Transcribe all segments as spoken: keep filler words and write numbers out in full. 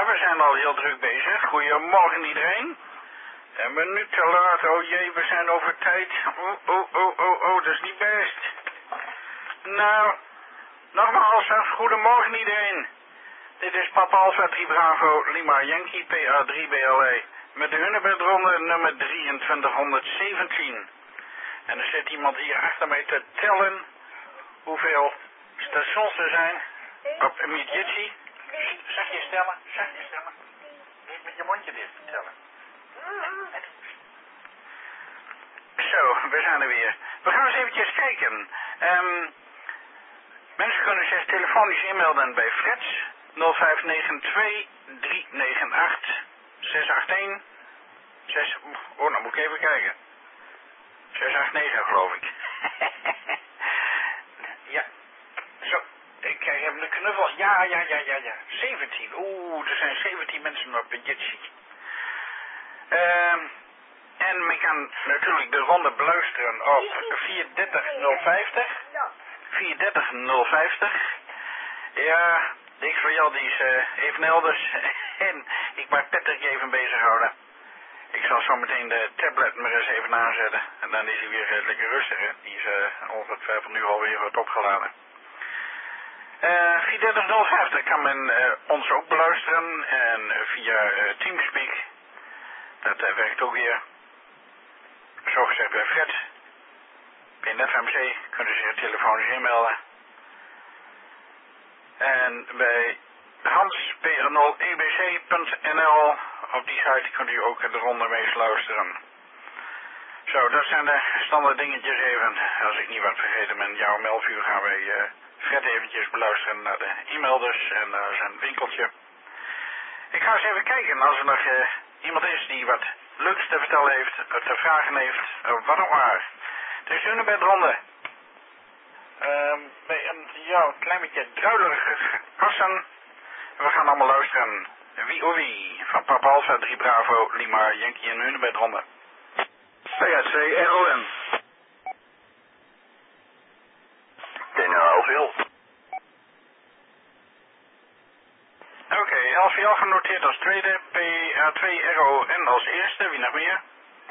Ja, we zijn al heel druk bezig. Goedemorgen iedereen. Een minuut te laat. Oh jee, we zijn over tijd. Oh, oh, oh, oh, oh, dat is niet best. Nou, nogmaals, goedemorgen iedereen. Dit is Papa Alpha drie Bravo Lima Yankee P A drie B L E met de Hunebedronde nummer drieëntwintighonderdzeventien. En er zit iemand hier achter mij te tellen hoeveel stations er zijn op Midjitsi. Zeg je stellen, zeg je stellen. Niet met je mondje dicht tellen. Zo, we zijn er weer. We gaan eens eventjes kijken. Um, mensen kunnen zich telefonisch inmelden bij Freds nul vijf negen twee drie negen acht zes acht een. zes, oh, nou moet ik even kijken. zes acht negen geloof ik. Ja, zo. Ik krijg hem een knuffel. Ja, ja, ja, ja, ja. zeventien. Oeh, er zijn zeventien mensen op de Jitsi. Um, en men kan natuurlijk de ronde beluisteren op vier dertig nul vijftig. vier dertig nul vijftig. Ja, niks voor jou, die is uh, even elders. En ik mag Patrick even bezighouden. Ik zal zo meteen de tablet maar eens even aanzetten. En dan is hij weer uh, lekker rustig, hè. Die is uh, ongetwijfeld nu alweer wat opgeladen. Uh, vier dertig nul vijftig kan men uh, ons ook beluisteren. En uh, via uh, Teamspeak. Dat uh, werkt ook weer. Zo gezegd bij Fred. Bij Net M C kunnen ze zich telefonisch inmelden. En bij Hans P R nul E B C punt N L op die site kunt u ook de ronde mee luisteren. Zo, dat zijn de standaard dingetjes even. Als ik niet wat vergeten ben, jouw om elf uur gaan wij uh, Fred eventjes beluisteren naar de e-mailders en naar zijn winkeltje. Ik ga eens even kijken als er nog uh, iemand is die wat leuks te vertellen heeft, te vragen heeft, uh, wat ook maar. Het is nu bij de ronde. Uh, bij een ja, een klein beetje druilerige kassen. We gaan allemaal luisteren. Wie of wie van Papa Alpha drie Bravo Lima Yankee en Hunebedronde. P A twee R O M. D N A L V L. Oké, okay, L V L genoteerd als tweede, P A twee R O N als eerste. Wie nog meer?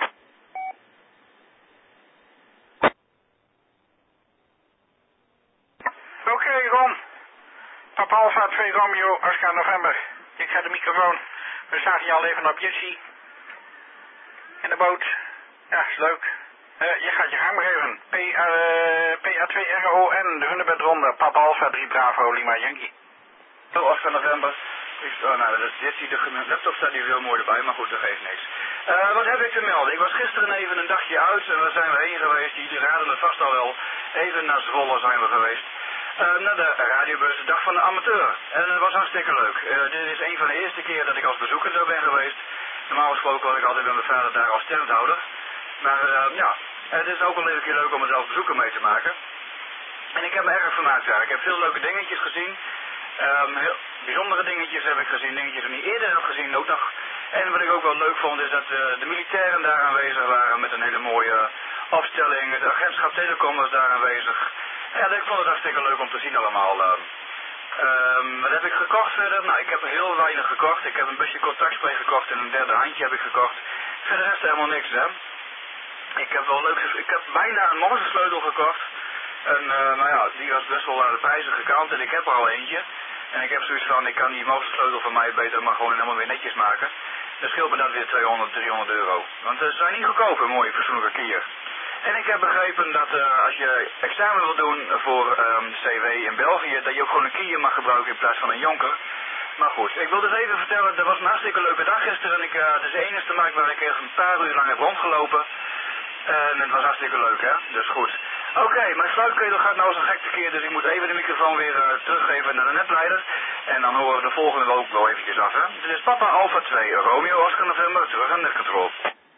Oké, okay, Ron. Papa Alpha twee Romeo, Oscar November. Ik ga de microfoon. We staan hier al even op Jitsi. In de boot. Ja, is leuk. Uh, je gaat je gang maar even. P A twee R O N, de Hunebedronde. Papa Alpha drie Bravo Lima Yankee. Hallo, Oscar November. Ik, oh, nou, dat is Jitsi, de laptop staat hier heel mooi erbij, maar goed, dat geeft niks. Uh, wat heb ik te melden? Ik was gisteren even een dagje uit en waar zijn we heen geweest? Jullie raden het vast al wel. Even naar Zwolle zijn we geweest. Uh, naar de radiobus, de dag van de amateur. En dat was hartstikke leuk. Uh, dit is een van de eerste keer dat ik als bezoeker daar ben geweest. Normaal gesproken was ik altijd bij mijn vader daar als tenthouder. Maar uh, ja, het is ook wel een keer leuk om er als bezoeker mee te maken. En ik heb me erg vermaakt daar. Ik heb veel leuke dingetjes gezien. Um, heel bijzondere dingetjes heb ik gezien. Dingetjes die ik niet eerder heb gezien ook nog. En wat ik ook wel leuk vond is dat uh, de militairen daar aanwezig waren met een hele mooie opstelling. Het agentschap Telecom was daar aanwezig. Ja, ik vond het hartstikke leuk om te zien allemaal. Uh, um, wat heb ik gekocht verder? Nou, ik heb heel weinig gekocht. Ik heb een busje contactspray gekocht en een derde handje heb ik gekocht. Verder rest helemaal niks, hè. Ik heb wel leuk, ik heb bijna een morgensleutel gekocht. En uh, nou ja, die was best wel aan de prijzige kant en ik heb er al eentje. En ik heb zoiets van, ik kan die morgensleutel van mij beter maar gewoon helemaal weer netjes maken. Dan scheelt me dat weer tweehonderd, driehonderd euro. Want ze zijn niet goedkoop, een mooie fatsoenlijke Kia. En ik heb begrepen dat uh, als je examen wil doen voor um, C W in België, dat je ook gewoon een Kia mag gebruiken in plaats van een Jonker. Maar goed, ik wil dus even vertellen, dat was een hartstikke leuke dag gisteren. Ik, uh, het is de enige markt waar ik even een paar uur lang heb rondgelopen. En het was hartstikke leuk, hè? Dus goed. Oké, okay, mijn sluitketel gaat nou zo'n gek tekeer, dus ik moet even de microfoon weer uh, teruggeven naar de netleider. En dan horen we de volgende ook wel eventjes af, hè? Dit is Papa Alpha twee, Romeo Oscar November, terug aan netcontrol.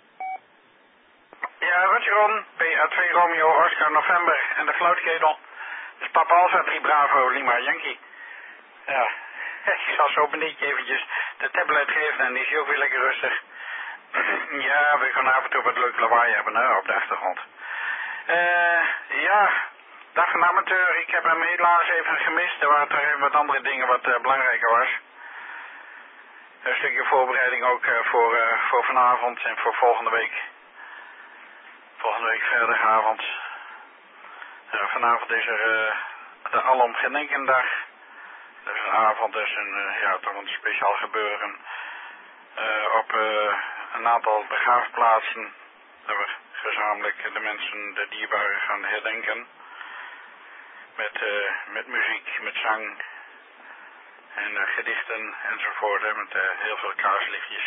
Ja, wat Ron, P A twee Romeo Oscar November en de fluitketel. Dus Papa Alpha drie Bravo Lima Yankee. Ja, ik zal zo benieuwd eventjes de tablet geven en die is ook weer lekker rustig. Ja, we gaan af en toe wat leuk lawaai hebben, hè, op de achtergrond. Uh, ja, dag van amateur, ik heb hem helaas even gemist. Er waren toch even wat andere dingen wat uh, belangrijker was. een stukje voorbereiding ook uh, voor, uh, voor vanavond en voor volgende week. Volgende week vrijdagavond. Uh, vanavond is er uh, de Alom Gedenkendag. Dat is een avond, dus een, uh, ja, toch een speciaal gebeuren. Uh, op uh, een aantal begraafplaatsen. Dat we gezamenlijk de mensen, de dierbaren gaan herdenken. Met, uh, met muziek, met zang. En uh, gedichten enzovoort, hè, met uh, heel veel kaarslichtjes.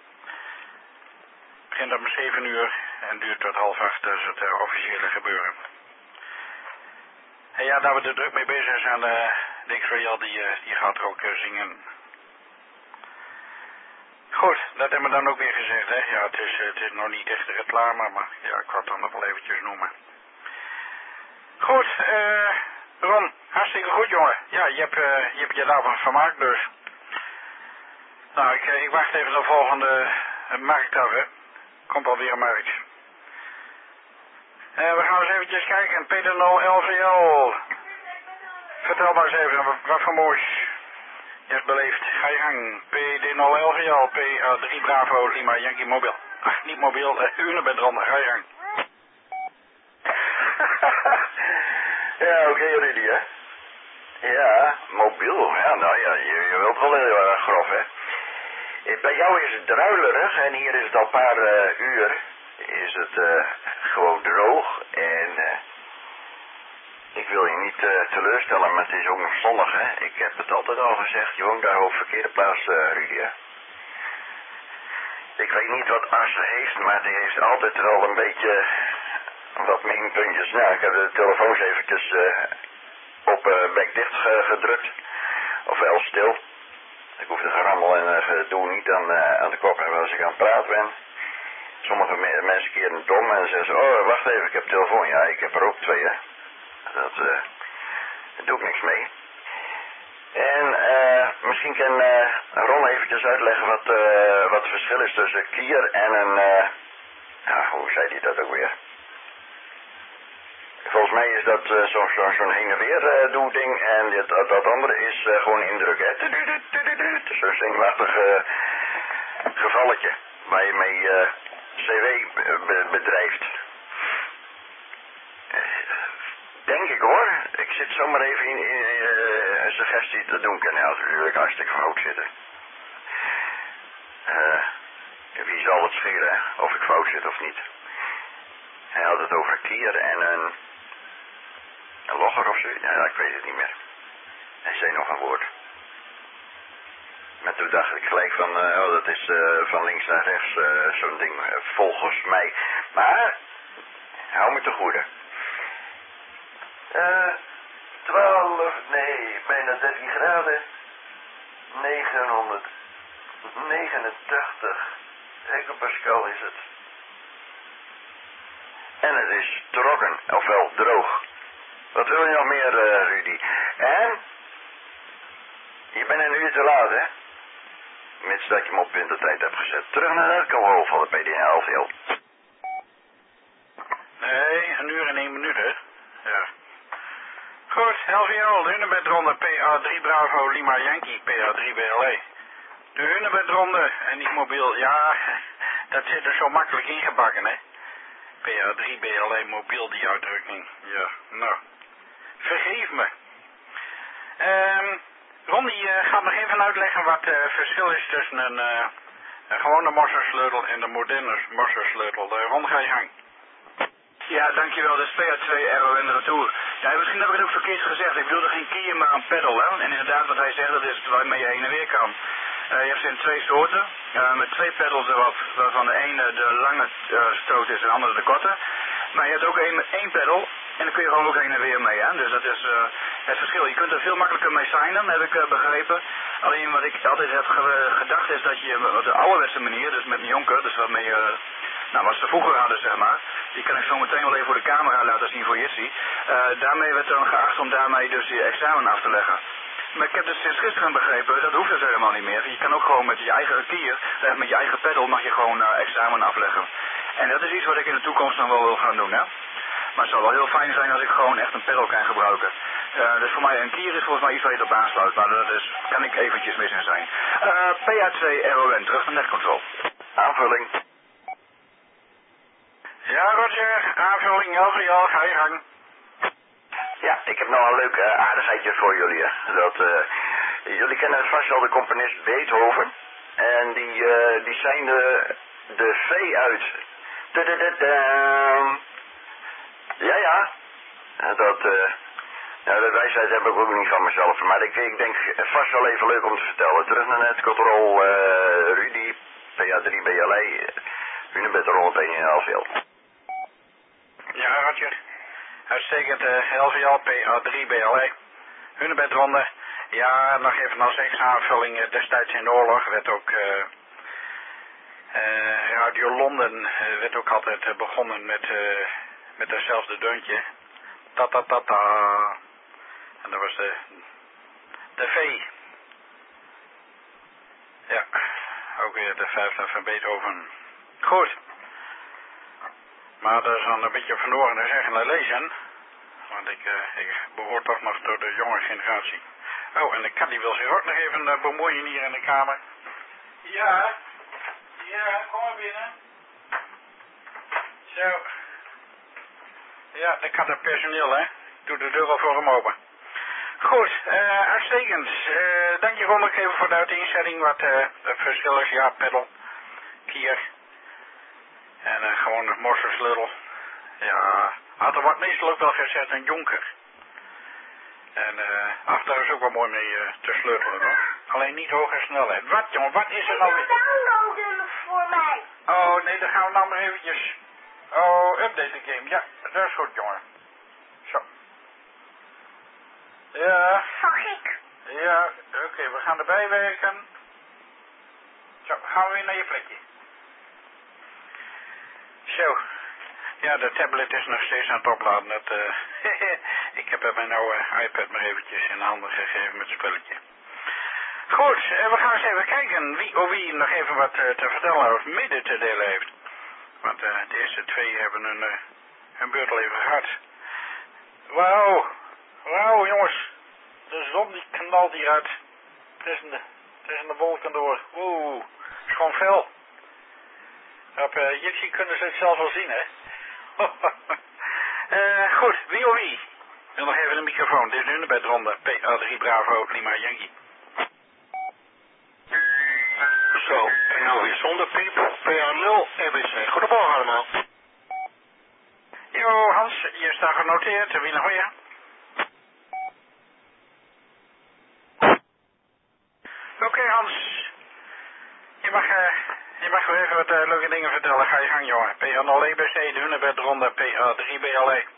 Het begint om zeven uur en duurt tot half acht, dat is het uh, officiële gebeuren. En ja, daar we er druk mee bezig zijn, uh, Dick Royal die, uh, die gaat er ook uh, zingen. Goed, dat hebben we dan ook weer gezegd, hè. Ja, het is, uh, het is nog niet echt de reclame, maar ja, ik ga het dan nog wel eventjes noemen. Goed, eh... Uh, Ron, hartstikke goed jongen. Ja, je hebt, uh, je hebt je daarvan gemaakt dus. Nou, ik, uh, ik wacht even de volgende uh, markt af, hè. Komt alweer een markt. Uh, we gaan eens eventjes kijken. P D nul L V L. Vertel maar eens even, wat, wat voor moois je hebt beleefd. Ga je gang. P D nul L V L, P A drie Bravo, Lima, Yankee Mobiel. Ach, niet mobiel, uh, Unibedron, ga je gang. Ja, oké, okay, Rudy, hè? Ja, mobiel. Ja, nou ja, je, je wilt wel heel erg grof, hè? Bij jou is het druilerig en hier is het al een paar uh, uur. Is het uh, gewoon droog en uh, ik wil je niet uh, teleurstellen, maar het is ook nog zonnig, hè? Ik heb het altijd al gezegd, je woont daar op verkeerde plaats, uh, Rudy, hè? Ik weet niet wat Assen heeft, maar die heeft altijd wel een beetje... Wat minpuntjes. Nou, ik heb de telefoons eventjes uh, op uh, bek dicht ge gedrukt. Of wel stil. Ik hoef de gerammel en uh, gedoe niet aan, uh, aan de kop hebben als ik aan het praten ben. Sommige me mensen keren dom en zeggen ze, oh wacht even, ik heb telefoon. Ja, ik heb er ook twee, hè. Dat, uh, daar doe ik niks mee. En uh, misschien kan uh, Ron eventjes uitleggen wat, uh, wat het verschil is tussen kier en een... Uh, ja, hoe zei hij dat ook weer? Volgens mij is dat uh, zo'n zo, zo heen en weer uh, doe ding en dit, dat, dat andere is uh, gewoon indruk, hè. Zo'n zenuwachtig uh, gevalletje waar je mee uh, C W be bedrijft. Uh, denk ik hoor. Ik zit zomaar even in, in uh, een suggestie te doen. Kan nou natuurlijk hartstikke fout zitten. Uh, wie zal het scheren of ik fout zit of niet. Hij had het over een kier en een... Een logger of zo? Ja, ik weet het niet meer. Hij zei nog een woord. Maar toen dacht ik gelijk van, uh, oh, dat is uh, van links naar rechts uh, zo'n ding, uh, volgens mij. Maar, hou me te goede. Uh, twaalf, nee, bijna dertien graden. negenhonderdnegenentachtig hectopascal is het. En het is trokken, ofwel droog. Wat wil je nog meer, uh, Rudy? En? Je bent een uur te laat, hè? Mits dat je hem op wintertijd hebt gezet. Terug naar de alcohol van de P D N L V L. Nee, een uur en één minuut, hè? Ja. Goed, L V L, de Hunebedronde, P A drie Bravo, Lima, Yankee, P A drie B L E. De Hunebedronde en niet mobiel, ja, dat zit er zo makkelijk ingebakken, hè? P A drie B L E, mobiel, die uitdrukking. Ja, nou. Vergeef me. Um, Ron die uh, gaat nog even uitleggen wat het uh, verschil is tussen een, uh, een gewone mossersleutel en de moderne mossersleutel. Uh, Ron, ga je gang. Ja, dankjewel. Dat is P A twee R O N de retour. Ja, misschien heb ik het ook verkeerd gezegd. Ik bedoelde geen kier, maar een pedal. Hè? En inderdaad, wat hij zegt, dat is waarmee je heen en weer kan. Uh, je hebt ze in twee soorten, uh, met twee pedals erop, waarvan de ene de lange uh, stoot is en de andere de korte. Maar je hebt ook één met één pedal en dan kun je gewoon ook heen en weer mee. Hè? Dus dat is uh, het verschil. Je kunt er veel makkelijker mee signen, heb ik uh, begrepen. Alleen wat ik altijd heb ge gedacht is dat je op de ouderwetse manier, dus met een jonker, dus wat mee, uh, nou wat ze vroeger hadden zeg maar, die kan ik zo meteen wel even voor de camera laten zien voor Jissie. Uh, daarmee werd dan geacht om daarmee dus je examen af te leggen. Maar ik heb dus sinds gisteren begrepen, dat hoeft dus helemaal niet meer. Je kan ook gewoon met je eigen kier, met je eigen pedal mag je gewoon uh, examen afleggen. En dat is iets wat ik in de toekomst nog wel wil gaan doen, hè. Maar het zou wel heel fijn zijn als ik gewoon echt een pedal kan gebruiken. Uh, dus voor mij een kier is volgens mij iets waar je op aansluit, maar dat is, kan ik eventjes mis in zijn. Uh, P A twee R O N, terug naar netcontrol. Aanvulling. Ja, Roger, aanvulling, L V L, ga je gang. Ja, ik heb nou een leuk uh, aardigheidje voor jullie. Hè. Dat, uh, jullie kennen vast wel de componist Beethoven. En die, uh, die zijn de, de V uit. Tudududum. Ja, ja. Dat, uh, ja, de wijsheid heb ik ook niet van mezelf. Maar ik, ik denk vast wel even leuk om te vertellen. Terug naar netcontrol, uh, Rudy, P A drie B L E, Hunebed honderdéén in L V L. Ja, Roger. Uitstekend, uh, L V L, P A drie B L E, Hunebedronde. Ja, nog even als extra aanvulling. Uh, destijds in de oorlog werd ook uh, uh, Radio Londen uh, werd ook altijd uh, begonnen met, uh, met datzelfde deuntje. Ta ta ta ta. En dat was de, de V. Ja, ook weer de vijfde van Beethoven. Goed. Maar dat is dan een beetje verloren te zeggen en lezen. Want ik, uh, ik behoor toch nog tot de jonge generatie. Oh, en de kat die wil zich ook nog even uh, bemoeien hier in de kamer. Ja. Ja, kom maar binnen. Zo. Ja, de kat het personeel, hè. Doe de deur al voor hem open. Goed, uh, uitstekend. Uh, dank je Ron ook even voor de uiteenzetting. Wat uh, het verschil is. Ja, pedal. Kier. En uh, gewoon een morsersleutel. Ja, had er wat meestal ook wel gezet een jonker. En uh, ach, daar is ook wel mooi mee uh, te sleutelen, hoor. Alleen niet hoge snelheid. Wat, jongen, wat is er nou weer? Downloaden voor mij. Oh, nee, dan gaan we nou maar eventjes. Oh, update de game. Ja, dat is goed, jongen. Zo. Ja. Van gek. Ja, oké, okay, we gaan erbij werken. Zo, gaan we weer naar je plekje. Zo. Ja, de tablet is nog steeds aan het opladen. Dat, uh, ik heb mijn oude iPad maar eventjes in handen gegeven met het spelletje. Goed, uh, we gaan eens even kijken wie of wie nog even wat uh, te vertellen of mede te delen heeft. Want uh, de eerste twee hebben hun, uh, hun beurt al even gehad. Wauw, wauw jongens. De zon die knalt hieruit. Tussen de, tussen de wolken door. Oeh, schoon fel. Op uh, Jitsi kunnen ze het zelf wel zien, hè. uh, goed, wie of wie? Ik wil nog even de microfoon. Dit is nu de bedronde. P A drie Bravo Lima Yankee. Zo, en nou weer zonder piep. P A nul R B C. Goedemorgen allemaal. Yo, Hans, je staat genoteerd. Wie nog meer? Oké, okay, Hans. Je mag, uh, je mag weer even wat uh, leuke dingen vertellen. Ga je gang, jongen. P A nul E B C, de Hunebedronde, P A drie B L E.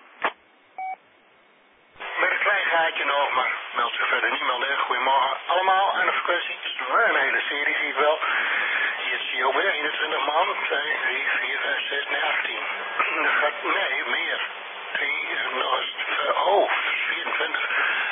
Met een klein gaatje nog, maar meldt zich verder niemand in. Goedemorgen allemaal aan de frequentie. Een hele serie zie ik wel. Hier zie je ook weer eenentwintig man. twee, drie, vier, vijf, zes, nee, achttien. Dat gaat, nee, meer. drie, oh, vierentwintig.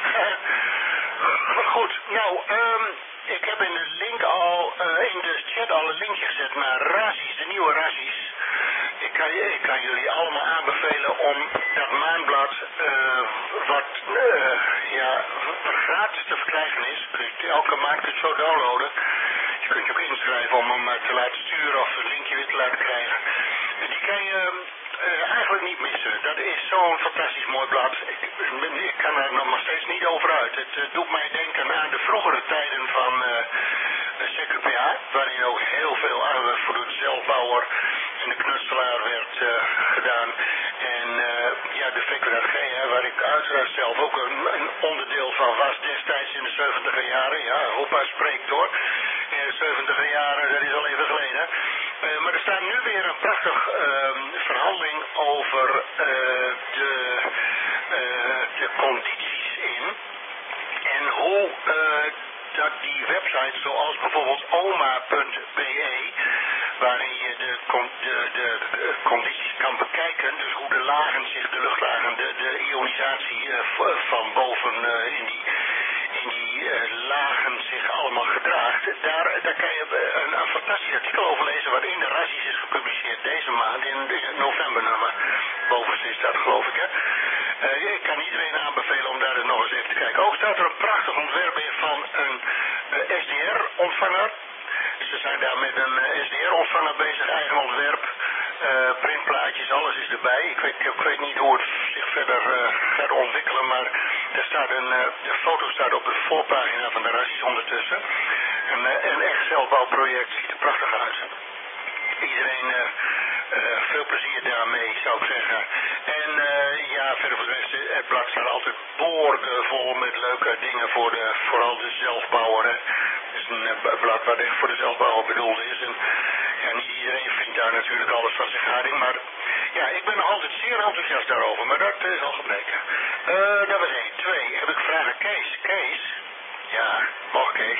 Goed, nou, um, ik heb in de link al, uh, in de chat al een linkje gezet naar Razzies, de nieuwe Razzies. Ik kan, ik kan jullie allemaal aanbevelen om dat maandblad, uh, wat, uh, ja, gratis te verkrijgen is. Dus elke maand kunt zo downloaden. Je kunt je ook inschrijven om hem te laten sturen of het linkje weer te laten krijgen. Die kan je uh, eigenlijk niet missen. Dat is zo'n fantastisch mooi blad. Ik, ik kan er nog steeds niet over uit. Het uh, doet mij denken aan de vroegere tijden van uh, C Q P A, waarin ook heel veel aandacht voor de zelfbouwer en de knutselaar werd uh, gedaan. En uh, ja, de V Q R G, hè, waar ik uiteraard zelf ook een, een onderdeel van was destijds in de zeventiger jaren. Ja, opa spreekt hoor. In de zeventiger jaren, dat is al even geleden. Uh, maar er staat nu weer een prachtig uh, verhandeling over uh, de, uh, de condities in. En hoe uh, dat die websites zoals bijvoorbeeld oma punt b e, waarin je de, de, de, de condities kan bekijken, dus hoe de lagen zich, de luchtlagen, de, de ionisatie uh, van boven uh, in die, in die uh, lagen zich allemaal gedraagt. Daar, daar kan je een, een fantastisch artikel over lezen wat in de Razzies is gepubliceerd deze maand, in het novembernummer. Bovenste is dat geloof ik, hè. Uh, ik kan iedereen aanbevelen om daar prachtig ontwerp in van een uh, S D R-ontvanger. Ze zijn daar met een uh, S D R-ontvanger bezig, eigen ontwerp. Uh, printplaatjes, alles is erbij. Ik weet, ik weet niet hoe het zich verder uh, gaat ontwikkelen, maar er staat een, uh, de foto staat op de voorpagina van de Razzies ondertussen. Een, uh, een echt zelfbouwproject, ziet er prachtig uit. Iedereen uh, uh, veel plezier daarmee, zou ik zeggen. En uh, ja, verder voor de rest, het blad staat altijd boordevol met leuke dingen voor de, vooral de zelfbouwer. Hè. Het is een uh, blad wat echt voor de zelfbouwer bedoeld is. En ja, niet iedereen vindt daar natuurlijk alles van zijn gading, maar ja, ik ben nog altijd zeer enthousiast daarover, maar dat is al gebleken. Uh, dat was één. Twee, heb ik vragen Kees. Kees? Ja, mag Kees.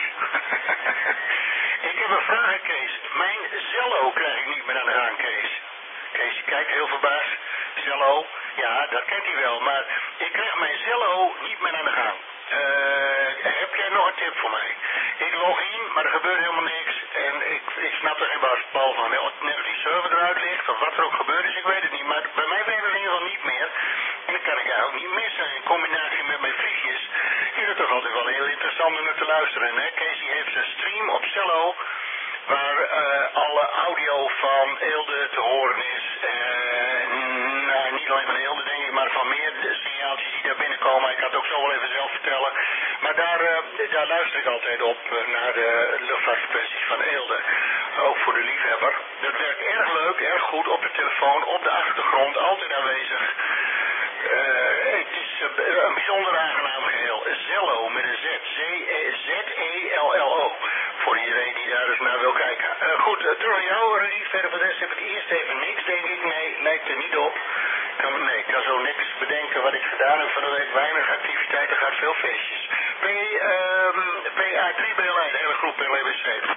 Ik heb een vraag aan Kees. Mijn Zello krijg ik niet meer aan de gang, Kees. Kees, je kijkt heel verbaasd. Zello, ja, dat kent hij wel, maar ik krijg mijn Zello niet meer aan de gang. Uh, heb jij nog een tip voor mij? Ik log in, maar er gebeurt helemaal niks. En ik, ik snap er geen bal van. Net als die server eruit ligt, of wat er ook gebeurd is, ik weet het niet. Maar bij mij werkt het in ieder geval niet meer. En dat kan ik eigenlijk niet missen. In combinatie met mijn vriendjes is het toch altijd wel heel interessant om naar te luisteren. Hè? Casey heeft een stream op Cello, waar uh, alle audio van Eelde te horen is. Uh, nou, niet alleen van Eelde denk ik, maar van meer signaaltjes die daar binnenkomen. Ik kan het ook zo wel even zelf vertellen. Maar daar, uh, daar luister ik altijd op uh, naar de luchtvaartfrequenties van Eelde. Ook voor de liefhebber. Dat werkt erg leuk, erg goed op de telefoon, op de achtergrond, altijd aanwezig. Uh, het is uh, een bijzonder aangenaam geheel. Zello met een Z. Z E L L O. Voor iedereen die daar eens naar wil kijken. Uh, goed, uh, terug aan jou, Rudy. Verder voor de rest heb ik eerst even niks, denk ik. Nee, lijkt er niet op. Kan, nee, ik kan zo niks bedenken wat ik gedaan heb. Van de week weinig activiteiten, gaat veel feestjes. P, um, P A drie B L I, de hele groep P L B C.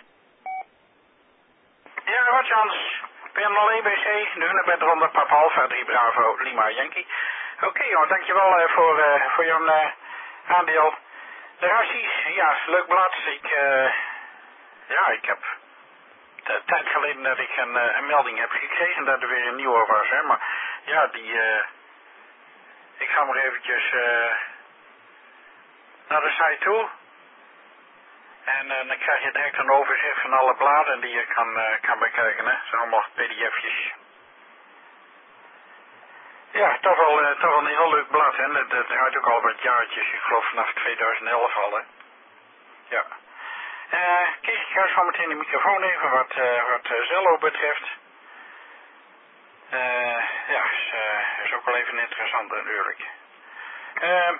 Ja, wat Jans. P N L E B C, de Hunebed Ronde, Papa Alpha, drie Bravo, Lima Yankee. Oké okay, jongen, dankjewel uh, voor, uh, voor jouw uh, aandeel. De Razzies, ja, leuk blad. Ik, uh, ja, ik heb een tijd geleden dat ik een, uh, een melding heb gekregen dat er weer een nieuwe was, hè. Maar ja, die, uh, ik ga maar eventjes uh, naar de site toe. En uh, dan krijg je direct een overzicht van alle bladen die je kan, uh, kan bekijken, hè. Dat zijn allemaal P D F'jes. Ja, toch wel, uh, toch wel een heel leuk blad, hè. Dat, dat gaat ook al wat jaartjes, ik geloof vanaf tweeduizend elf al, hè. Ja. Uh, Kees, ik ga zo meteen de microfoon even wat, uh, wat uh, Zello betreft. Uh, ja, is, uh, is ook wel even interessant natuurlijk. Uh,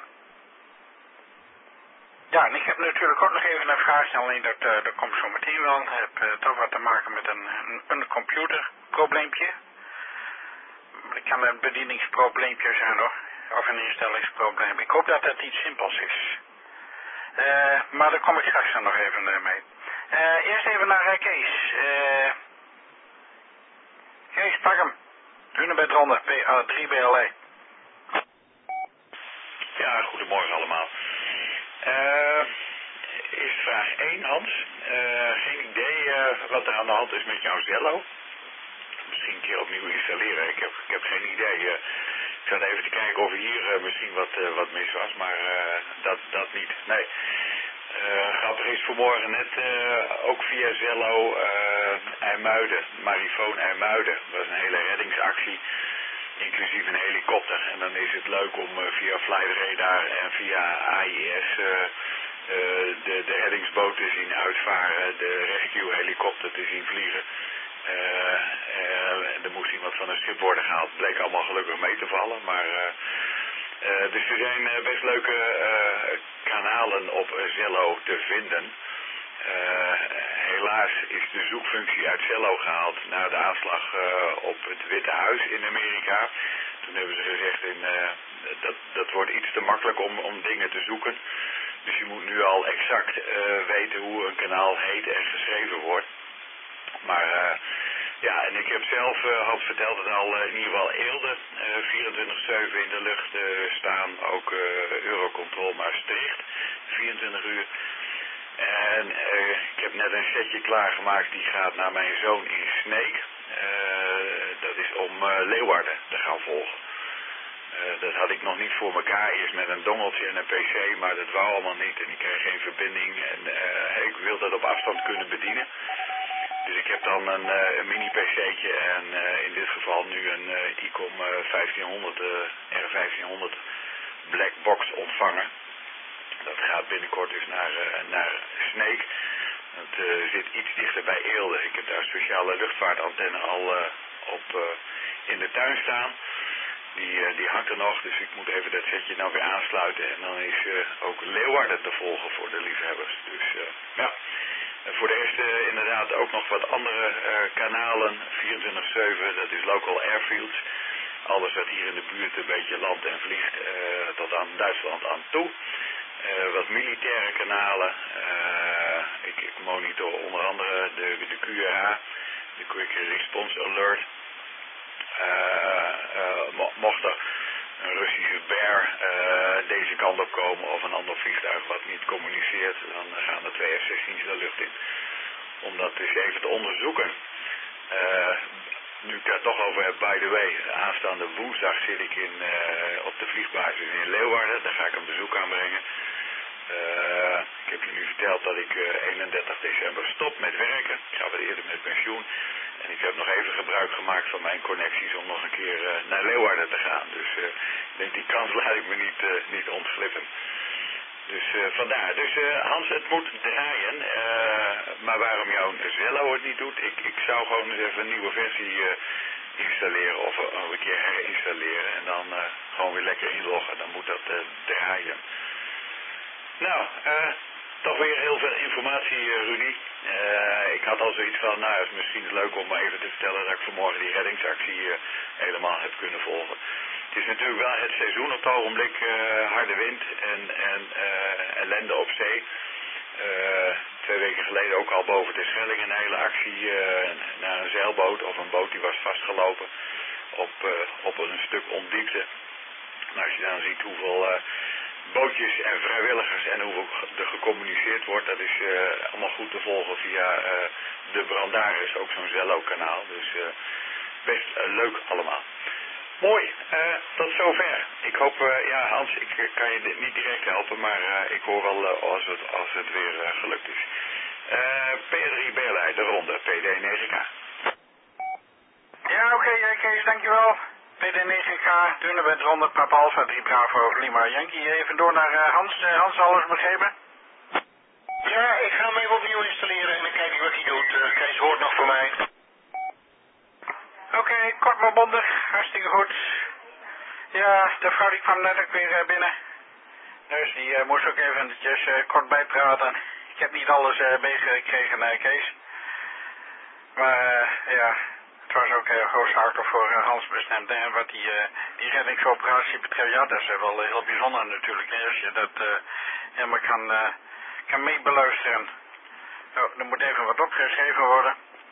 ja, en ik heb natuurlijk ook nog even een vraagje, alleen dat, uh, dat komt zo meteen wel. Ik heb uh, toch wat te maken met een, een, een computerprobleempje. Het kan een bedieningsprobleempje zijn hoor, of een instellingsprobleem. Ik hoop dat dat iets simpels is. Uh, maar daar kom ik straks dan nog even uh, mee. Uh, eerst even naar uh, Kees. Uh, Kees, pak hem. Hunebed Ronde, P A drie B L E. Ja, goedemorgen allemaal. Uh, is vraag één, Hans. Uh, geen idee uh, wat er aan de hand is met jouw Zello. Misschien een keer opnieuw installeren. Ik heb, ik heb geen idee. Uh, ik zat even te kijken of hier uh, misschien wat, uh, wat mis was, maar uh, dat, dat niet. Nee. Uh, grappig is vanmorgen net uh, ook via Zello uh, IJmuiden, Marifoon IJmuiden. Dat was een hele reddingsactie, inclusief een helikopter. En dan is het leuk om uh, via Flight Radar en via A I S uh, uh, de, de reddingsboot te zien uitvaren, de rescue helikopter te zien vliegen. Uh, uh, er moest iemand van een schip worden gehaald. Het bleek allemaal gelukkig mee te vallen. Maar, uh, uh, dus er zijn uh, best leuke uh, kanalen op Zello te vinden. Uh, helaas is de zoekfunctie uit Zello gehaald na de aanslag uh, op het Witte Huis in Amerika. Toen hebben ze gezegd, in, uh, dat, dat wordt iets te makkelijk om, om dingen te zoeken. Dus je moet nu al exact uh, weten hoe een kanaal heet en geschreven wordt. Maar uh, ja, en ik heb zelf, uh, had verteld het al, uh, in ieder geval Eelde, uh, vierentwintig zeven in de lucht uh, staan. Ook uh, Eurocontrol Maastricht, vierentwintig uur. En uh, ik heb net een setje klaargemaakt, die gaat naar mijn zoon in Sneek. Uh, dat is om uh, Leeuwarden te gaan volgen. Uh, dat had ik nog niet voor elkaar. Eerst met een dongeltje en een pc, maar dat wou allemaal niet. En ik kreeg geen verbinding. En uh, ik wil dat op afstand kunnen bedienen. Dus ik heb dan een, uh, een mini-pc'tje en uh, in dit geval nu een uh, ICOM uh, vijftienhonderd, uh, R vijftienhonderd Black Box ontvangen. Dat gaat binnenkort dus naar, uh, naar Sneek. Het uh, zit iets dichter bij Eelde. Ik heb daar een speciale luchtvaartantenne al uh, op uh, in de tuin staan. Die, uh, die hangt er nog, dus ik moet even dat setje nou weer aansluiten. En dan is uh, ook Leeuwarden te volgen voor de liefhebbers. Dus uh, ja. En voor de rest uh, inderdaad ook nog wat andere uh, kanalen. vierentwintig zeven, dat is local airfields. Alles wat hier in de buurt een beetje landt en vliegt uh, tot aan Duitsland aan toe. Uh, wat militaire kanalen. Uh, ik, ik monitor onder andere de, de Q R A, de Quick Response Alert. Uh, uh, mo mocht er een Russische bear uh, deze kant op komen of een ander vliegtuig wat niet communiceert, dan gaan er twee F zestien's de lucht in. Om dat eens even te onderzoeken. Uh, nu ik het toch over heb, by the way, aanstaande woensdag zit ik in, uh, op de vliegbasis in Leeuwarden. Daar ga ik een bezoek aanbrengen. Uh, ik heb je nu verteld dat ik uh, eenendertig december stop met werken. Ik ga wat eerder met pensioen. En ik heb nog even gebruik gemaakt van mijn connecties om nog een keer uh, naar Leeuwarden te gaan. Dus uh, ik denk, die kans laat ik me niet, uh, niet ontglippen. Dus uh, vandaar. Dus uh, Hans, het moet draaien. Uh, maar waarom jouw Zello het niet doet, ik, ik zou gewoon eens even een nieuwe versie uh, installeren of uh, een keer herinstalleren. En dan uh, gewoon weer lekker inloggen. Dan moet dat uh, draaien. Nou, uh, toch weer heel veel informatie, uh, Rudy. Uh, ik had al zoiets van, nou, het is misschien leuk om even te vertellen dat ik vanmorgen die reddingsactie uh, helemaal heb kunnen volgen. Het is natuurlijk wel het seizoen op het ogenblik, uh, harde wind en, en uh, ellende op zee. Uh, twee weken geleden ook al boven de Schelling een hele actie uh, naar een zeilboot of een boot die was vastgelopen op, uh, op een stuk ondiepte. Nou, als je dan ziet hoeveel uh, bootjes en vrijwilligers en hoe er gecommuniceerd wordt, dat is uh, allemaal goed te volgen via uh, de Brandaris, ook zo'n Zello-kanaal. Dus uh, best uh, leuk allemaal. Mooi, uh, tot zover. Ik hoop, uh, ja Hans, ik uh, kan je niet direct helpen, maar uh, ik hoor wel uh, als, het, als het weer uh, gelukt is. Uh, P drie Berlijn, de ronde, P D negen K. Ja, oké, okay, uh, Kees, dankjewel. P D negen K, Dunebed ronde, Papa Alpha drie Bravo, Lima Yankee. Even door naar uh, Hans. Uh, Hans, alles begrepen? Ja, ik ga hem even opnieuw installeren en dan kijk ik wat hij doet. Uh, Kees hoort nog van mij. Oké, okay, kort maar bondig, hartstikke goed. Ja, de vrouw die kwam net ook weer uh, binnen. Dus die uh, moest ook eventjes uh, kort bijpraten. Ik heb niet alles uh, meegekregen, uh, Kees. Maar uh, ja, het was ook uh, hoofdzakelijk voor uh, Hans bestemd. En wat die, uh, die reddingsoperatie betreft, ja, dat is uh, wel uh, heel bijzonder natuurlijk. Hè, als je dat uh, helemaal kan, uh, kan meebeluisteren. Oh, er moet even wat opgeschreven worden.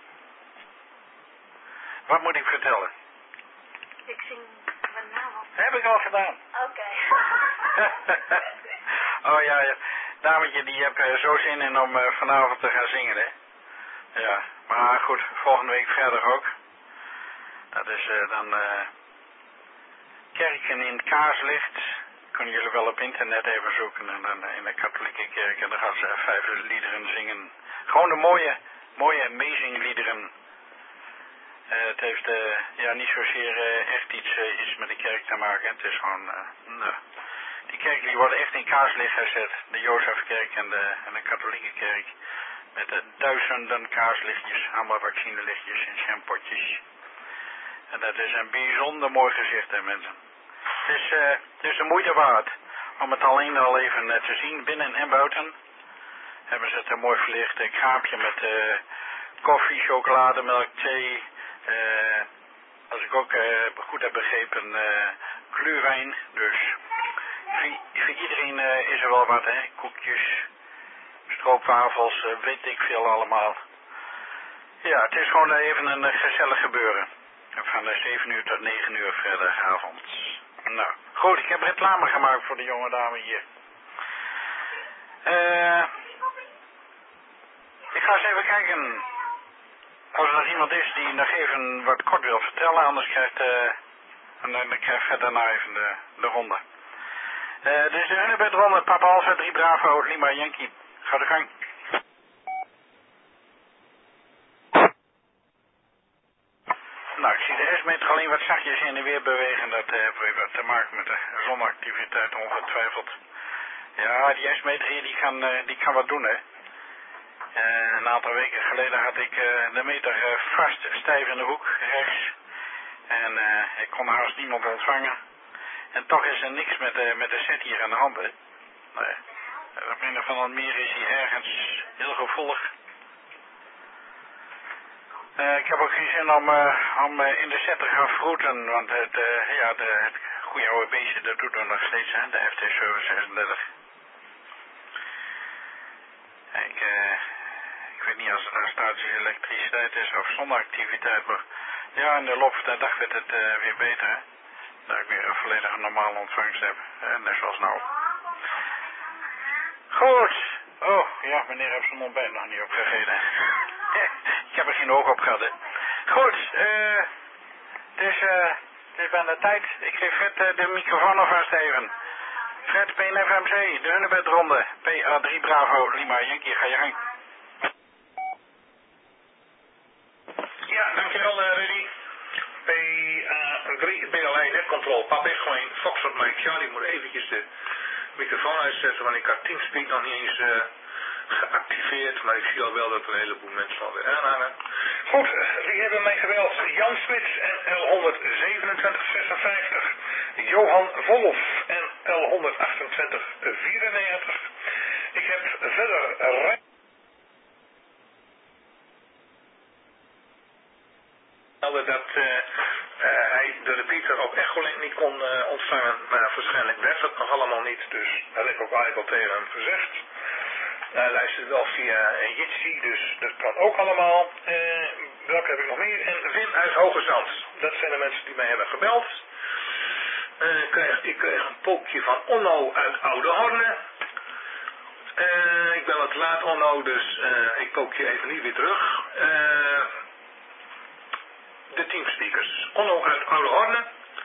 Wat moet ik vertellen? Ik zing mijn naam op. Heb ik al gedaan. Oké. Okay. Oh ja, ja. Dametje die heeft uh, zo zin in om uh, vanavond te gaan zingen, hè. Ja, maar goed, volgende week verder ook. Dat is uh, dan uh, Kerken in Kaarslicht. Kunnen jullie wel op internet even zoeken. En dan uh, in de katholieke kerk. En dan gaan ze uh, vijf liederen zingen. Gewoon de mooie, mooie amazing liederen. Uh, het heeft uh, ja, niet zozeer uh, echt iets, uh, iets met de kerk te maken. Het is gewoon, uh, nou, die kerken die worden echt in kaarslicht gezet. De Jozefkerk en de, en de katholieke kerk. Met de duizenden kaarslichtjes, allemaal vaccinelichtjes en schampotjes. En dat is een bijzonder mooi gezicht, hè mensen. Het is, uh, het is de moeite waard om het alleen al even uh, te zien, binnen en buiten. Hebben ze het een mooi verlicht uh, kraampje met uh, koffie, chocolademelk, thee. Uh, als ik ook uh, goed heb begrepen, uh, gluwijn. Dus voor, voor iedereen uh, is er wel wat, hè. Koekjes, stroopwafels, uh, weet ik veel allemaal. Ja, het is gewoon uh, even een uh, gezellig gebeuren. Van uh, zeven uur tot negen uur vrijdagavond. Nou, goed, ik heb reclame gemaakt voor de jonge dame hier. Uh, ik ga eens even kijken. Als er nog iemand is die nog even wat kort wil vertellen, anders krijgt uh, En dan krijg ik daarna even de, de ronde. Uh, dus de Hunebedronde, Papa Alpha, drie Bravo, Lima Yankee. Ga de gang. Nou, ik zie de S-meter alleen wat zachtjes in de weer bewegen. Dat uh, heeft weer wat te maken met de zonactiviteit ongetwijfeld. Ja, die S-meter hier die kan, uh, die kan wat doen, hè. Uh, een aantal weken geleden had ik uh, de meter uh, vast stijf in de hoek, rechts. En uh, ik kon haast niemand ontvangen. En toch is er niks met de, met de set hier aan de hand, hè. Nee. Op een of andere manier is hij ergens heel gevoelig. Uh, ik heb ook geen zin om, uh, om uh, in de set te gaan vroeten, want het, uh, ja, de, het goede oude beestje, dat doet er nog steeds, hè, de F T zevenhonderdzesendertig. Ik, uh, ik weet niet als het een statische elektriciteit is of zonneactiviteit, maar ja, in de loop van de dag werd het uh, weer beter, hè. Dat ik weer een volledig normale ontvangst heb, uh, net zoals nou. Goed. Oh, ja, meneer heeft zijn ontbijt nog niet opgegeten. Ik heb er geen oog op gehad, hè. Goed, eh... Uh, dus, eh... Uh, het is bijna tijd. Ik geef Fred uh, de microfoon alvast even. Fred, P N F M C, de Hunebedronde. P A drie Bravo, Lima Yankee, ga je gang. Ja, dankjewel, uh, Rudy. P A drie B L I netcontrol. Pap Echoing, Foxtrot Mike Charlie. Ik moet eventjes de microfoon uitzetten, want ik had Teamspeak nog niet eens uh, geactiveerd, maar ik zie al wel dat er een heleboel mensen alweer aanhangen. Goed, wie hebben mij gebeld? Jan Smits en L honderdzevenentwintig zesenvijftig, Johan Wolf en L honderdachtentwintig vierennegentig. Ik heb verder Rijn... dat uh, uh, hij de repeater op Echolink niet kon uh, ontvangen, maar waarschijnlijk werkt het nog allemaal niet, dus dat heb ik ook eigenlijk al tegen hem gezegd. Hij luistert wel via uh, Jitsi, dus dat kan ook allemaal. Uh, welke heb ik nog meer? En Wim uit Hoge Zand. Dat zijn de mensen die mij hebben gebeld. Uh, ik, kreeg, ik kreeg een pookje van Onno uit Oude Horne. Uh, ik ben wat laat, Onno, dus uh, ik pook je even niet weer terug. Uh, de teamspeakers. Onno uit Oude Horne.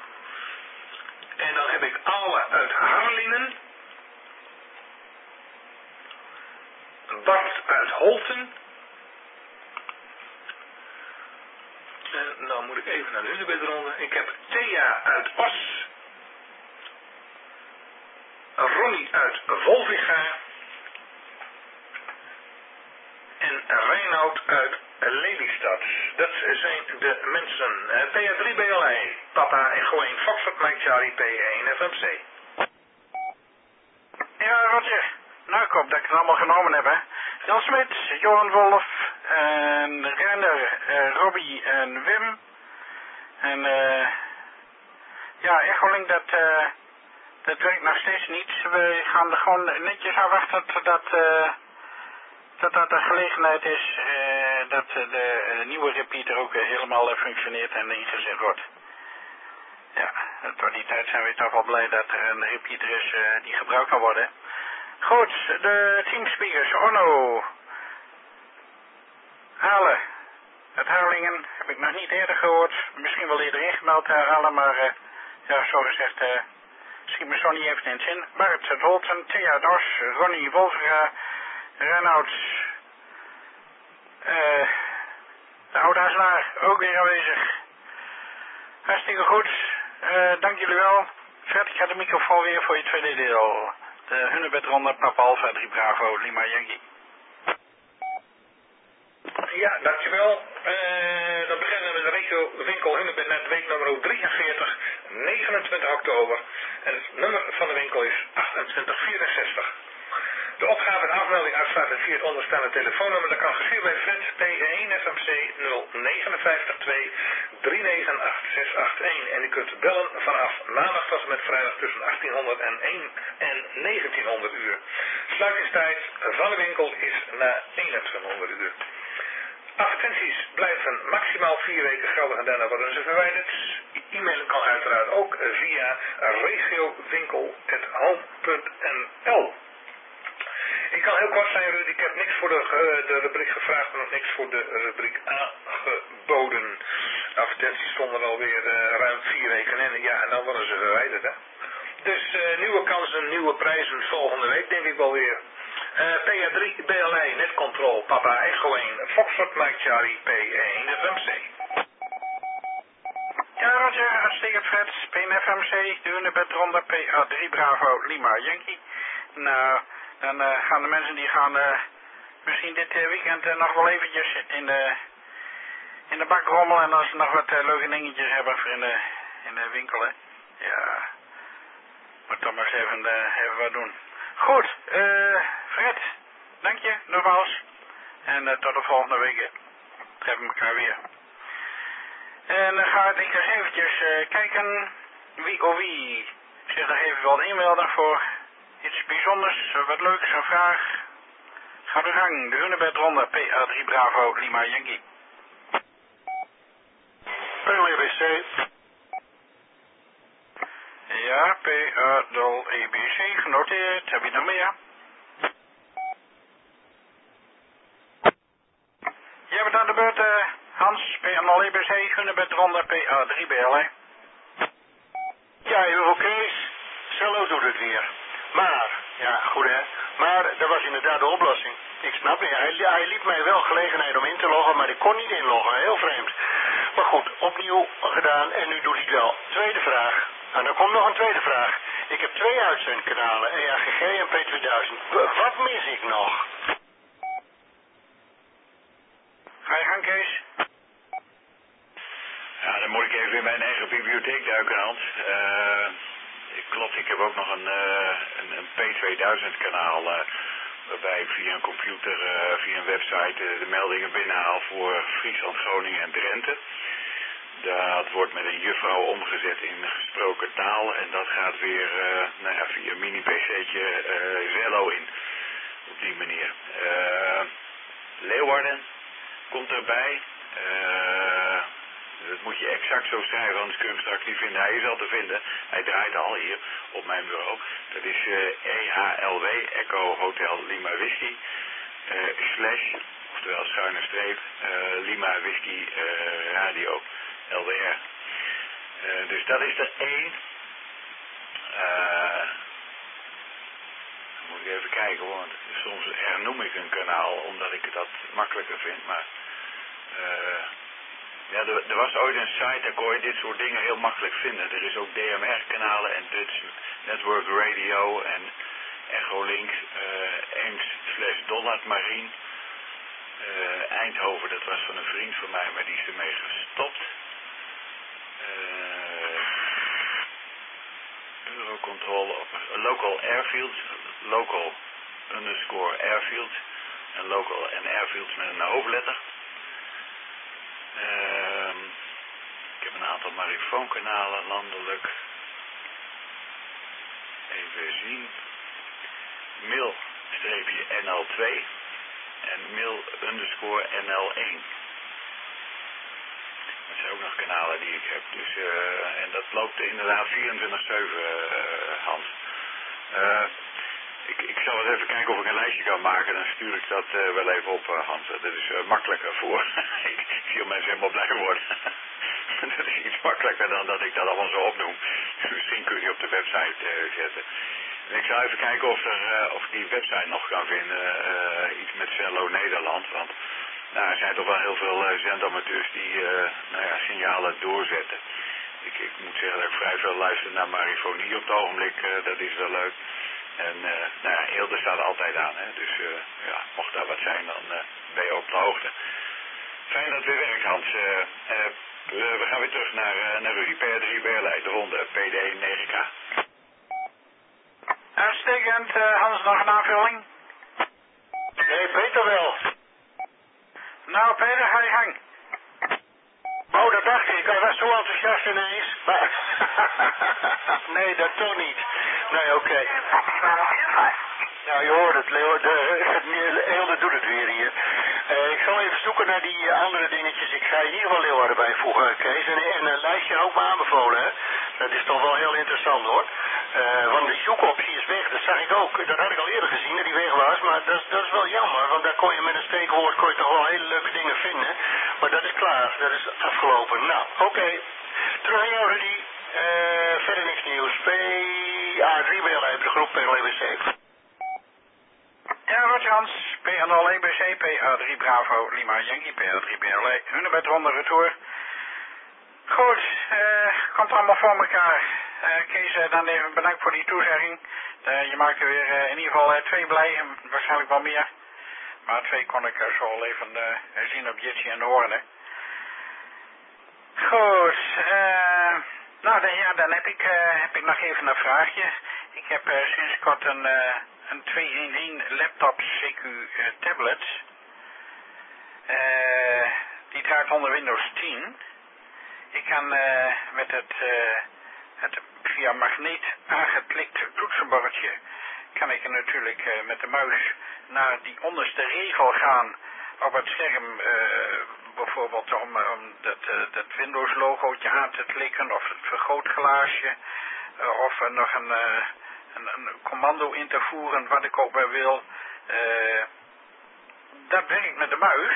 En dan heb ik Alle uit Harlingen. Bart uit Holten. En dan moet ik even naar de Hunebedronde. Ik heb Thea uit Os. Ronnie uit Volviga. En Reinoud uit Lelystad. Dat zijn de mensen. P A drie B L I. Papa Echo één Foxtrot Mike Charlie P één F M C. Ja, Roger. Nou, ik hoop dat ik het allemaal genomen heb, hè. Jan Smit, Johan Wolf, en Renner, uh, Robbie en Wim. En uh, ja, Echolink, dat, uh, dat werkt nog steeds niet. We gaan er gewoon netjes afwachten dat uh, dat dat de gelegenheid is uh, dat de uh, nieuwe repeater ook uh, helemaal uh, functioneert en ingezet wordt. Ja, tot die tijd zijn we toch wel blij dat er een repeater is uh, die gebruikt kan worden. Goed, de teamspeakers, Onno, Halen, uit Harlingen, heb ik nog niet eerder gehoord, misschien wel eerder ingemeld Halen, maar uh, ja, zo gezegd, uh, schiet me zo niet even in het zin. Bart uit Holten, Thea Dos, Ronnie Wolfga, Reinoud, uh, de oude Haselaar, ook weer aanwezig. Hartstikke goed, uh, dank jullie wel. Fred, ik ga de microfoon weer voor je tweede deel. De Hunebedronde, Papa Alpha, drie Bravo, Lima Yankee. Ja, dankjewel. Uh, dan beginnen we met de regio-winkel Hunebednet, week nummer drieënveertig, negenentwintig oktober. En het nummer van de winkel is achtentwintig vierenzestig. De opgave en afmelding uitsluiten via het onderstaande telefoonnummer. Dat kan geschieden bij Fred, P één F M C nul negen vijf twee drie negen acht zes acht een. En u kunt bellen vanaf maandag tot en met vrijdag tussen achttienhonderdéén en negentienhonderd uur. Sluitingstijd van de winkel is na eenentwintighonderd uur. Advertenties blijven maximaal vier weken geldig en daarna worden ze verwijderd. E-mailen kan uiteraard ook via regiowinkel punt home punt n l. Ik kan heel kort zijn, Ruud. Ik heb niks voor de, uh, de rubriek gevraagd en nog niks voor de rubriek aangeboden. Advertenties advertenties stonden alweer uh, ruim vier weken in. Ja, en dan worden ze verwijderd, hè. Dus uh, nieuwe kansen, nieuwe prijzen volgende week, denk ik wel weer. Uh, P A drie, B L I, Netcontrol, Papa Echo één, Foxtrot Mike Charlie, P één, F M C. Ja, Roger, uitstekend Fred, P één F M C, de Hunebed Ronde, P A drie Bravo, Lima Yankee. Nou, dan uh, gaan de mensen die gaan uh, misschien dit uh, weekend uh, nog wel eventjes in de, in de bak rommelen. En als ze nog wat uh, leuke dingetjes hebben voor in de, in de winkel, hè. Ja, moet toch maar eens even, uh, even wat doen. Goed, uh, Fred, dank je nogmaals. En uh, tot de volgende week. Treffen we elkaar weer. En dan ga ik eens eventjes uh, kijken wie of wie zich nog even wil inmelden voor iets bijzonders, wat leuks, een vraag. Ga de gang, de Hunebed Ronde, P A drie Bravo, Lima Yankee. P L E B C. Ja, P A E B C, genoteerd. Heb je nog meer? Jij bent aan de beurt, uh, Hans, P A E B C, Hunebed Ronde, P A drie B L, hè? Ja, heel Kees. Cello doet het weer. Maar, ja, goed hè. Maar dat was inderdaad de oplossing. Ik snap niet. Hij, hij liet mij wel gelegenheid om in te loggen, maar ik kon niet inloggen. Heel vreemd. Maar goed, opnieuw gedaan en nu doet hij het wel. Tweede vraag. En dan komt nog een tweede vraag. Ik heb twee uitzendkanalen, E A G G en P tweeduizend. Wat mis ik nog? Ga je gang, Kees? Ja, dan moet ik even in mijn eigen bibliotheek duiken, Hans. Uh, klopt, ik heb ook nog een, uh, een, een P tweeduizend kanaal, uh, waarbij ik via een computer, uh, via een website, uh, de meldingen binnenhaal voor Friesland, Groningen en Drenthe. Dat wordt met een juffrouw omgezet in gesproken taal en dat gaat weer uh, nou ja, via een mini-pc'tje uh, Zello in. Op die manier. Uh, Leeuwarden komt erbij. Uh, dat moet je exact zo schrijven, anders kun je hem straks niet vinden. Hij is al te vinden. Hij draait al hier op mijn bureau. Dat is uh, E H L W, Echo Hotel Lima Whisky, uh, slash, oftewel schuine streep, uh, Lima Whisky uh, Radio, L W R. Uh, dus dat is er één. Uh, moet ik even kijken hoor, want soms hernoem ik een kanaal omdat ik dat makkelijker vind, maar uh, ja, er, er was ooit een site, daar kon je dit soort dingen heel makkelijk vinden. Er is ook D M R-kanalen en Dutch Network Radio en Echolink, uh, Eems slash Dollard Marine. Uh, Eindhoven, dat was van een vriend van mij, maar die is ermee gestopt. Uh, Eurocontrol, Local Airfields, Local underscore Airfields en Local en Airfields met een hoofdletter. Uh, ik heb een aantal marifoonkanalen landelijk. Even zien. Mail-N L twee en mail underscore N L één. Dat zijn ook nog kanalen die ik heb. Dus, uh, en dat loopt inderdaad vierentwintig zeven, uh, Hans. Uh, ik, ik zal eens even kijken of ik een lijstje kan maken. Dan stuur ik dat uh, wel even op, uh, Hans. Dat is uh, makkelijker voor. ik zie mensen helemaal blij worden. Dat is iets makkelijker dan dat ik dat allemaal zo opnoem. Misschien kun je die op de website uh, zetten. En ik zal even kijken of, er, uh, of ik die website nog kan vinden. Uh, iets met Cello Nederland. Want nou, er zijn toch wel heel veel uh, zendamateurs die uh, nou ja, signalen doorzetten. Ik, ik moet zeggen dat ik vrij veel luister naar marifonie op het ogenblik. Uh, dat is wel leuk. En uh, nou ja, Eelde staat er altijd aan. Hè? Dus uh, ja, mocht daar wat zijn, dan uh, ben je op de hoogte. Fijn dat het weer werkt, Hans. Uh, uh, we gaan weer terug naar, uh, naar Rudy. P R drie B L I, de ronde, P D negen K. Uitstekend, uh, Hans, nog een aanvulling? Nee, Peter wel. Nou, Peter, ga je gang. Oh, dat dacht ik. Hij was zo enthousiast ineens. Maar... nee, dat toch niet. Nee, oké. Okay. Nou, je hoort het, Leo. De, het Eelde doet het weer hier. Uh, ik zal even zoeken naar die uh, andere dingetjes. Ik ga in ieder geval Leeuwarden bijvoegen, Kees. En, en een lijstje ook maar aanbevolen, hè. Dat is toch wel heel interessant, hoor. Uh, want de zoekoptie is weg. Dat zag ik ook. Dat had ik al eerder gezien, dat die weg was. Maar dat, dat is wel jammer. Want daar kon je met een steekwoord kon je toch wel hele leuke dingen vinden. Maar dat is klaar. Dat is afgelopen. Nou, oké. Okay. Terug aan jou, Rudy. Uh, verder niks nieuws. P A drie B L E, de groep P L E B C. Ja, Roger Hans, P A nul E B C, P A drie Bravo, Lima Yankee, P A drie B L E, Hunebed ronde retour. Goed, uh, komt allemaal voor elkaar. Uh, Kees, uh, dan even bedankt voor die toezegging. Uh, je maakte weer uh, in ieder geval uh, twee blij, en waarschijnlijk wel meer. Maar twee kon ik uh, zo al even uh, zien op Jitsi en horen. Hè. Goed, uh, nou dan, ja, dan heb ik, uh, heb ik nog even een vraagje. Ik heb uh, sinds kort een, uh, een twee in één laptop C Q uh, tablet. Uh, die draait onder Windows tien. Ik kan uh, met het, uh, het via magneet aangeklikte toetsenbordje kan ik natuurlijk uh, met de muis naar die onderste regel gaan op het scherm, uh, bijvoorbeeld om, om dat, uh, dat Windows logootje aan te klikken of het vergrootglaasje uh, of uh, nog een, uh, een, een commando in te voeren wat ik ook bij wil. Uh, dat werkt met de muis.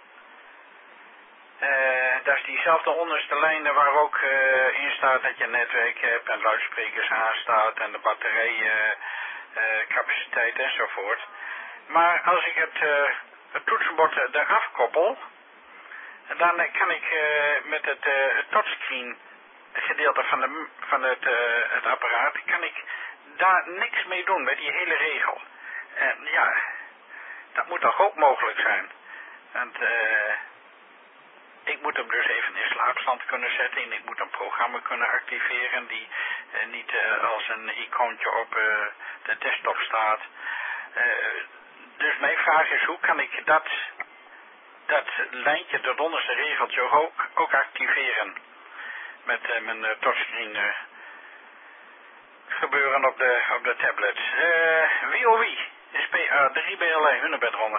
Uh, dat is diezelfde onderste lijn waar ook uh, in staat dat je netwerk hebt en luidsprekers aanstaat en de batterijcapaciteit uh, uh, enzovoort. Maar als ik het, uh, het toetsenbord eraf koppel, dan uh, kan ik uh, met het, uh, het touchscreen gedeelte van, de, van het, uh, het apparaat, kan ik daar niks mee doen met die hele regel. En ja, dat moet toch ook mogelijk zijn. Want uh, ik moet hem dus even in slaapstand kunnen zetten en ik moet een programma kunnen activeren die uh, niet uh, als een icoontje op uh, de desktop staat. Uh, dus mijn vraag is, hoe kan ik dat, dat lijntje, dat onderste regeltje ook, ook activeren met uh, mijn uh, touchscreen uh, gebeuren op de, op de tablet. Uh, wie of wie is P A drie B L E Hunebedronde.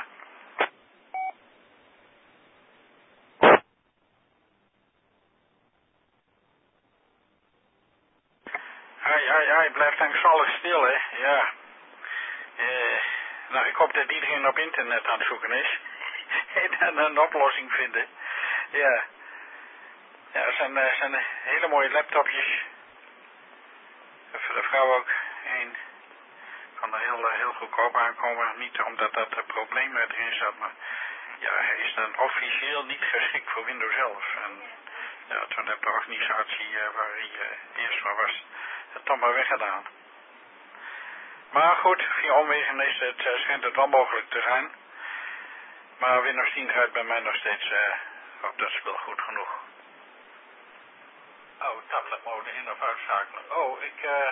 Hij, hij, hij blijft eigenlijk stil, hè. Ja. Uh, nou, ik hoop dat iedereen op internet aan het zoeken is. En een oplossing vinden. Ja. Ja, het zijn, uh, zijn hele mooie laptopjes. Voor de vrouw ook één. Kan er heel, heel goedkoop aankomen. Niet omdat dat uh, probleem erin zat, maar ja, hij is dan officieel niet geschikt voor Windows elf. En ja, toen heb de organisatie uh, waar hij uh, eerst van was, het toch maar weggedaan. Maar goed, via omwegen is het, uh, schijnt het wel mogelijk te zijn. Maar Windows tien draait bij mij nog steeds uh, op, dat is wel goed genoeg. Oh, tabletmode in of uitschakelen. Oh, ik, uh,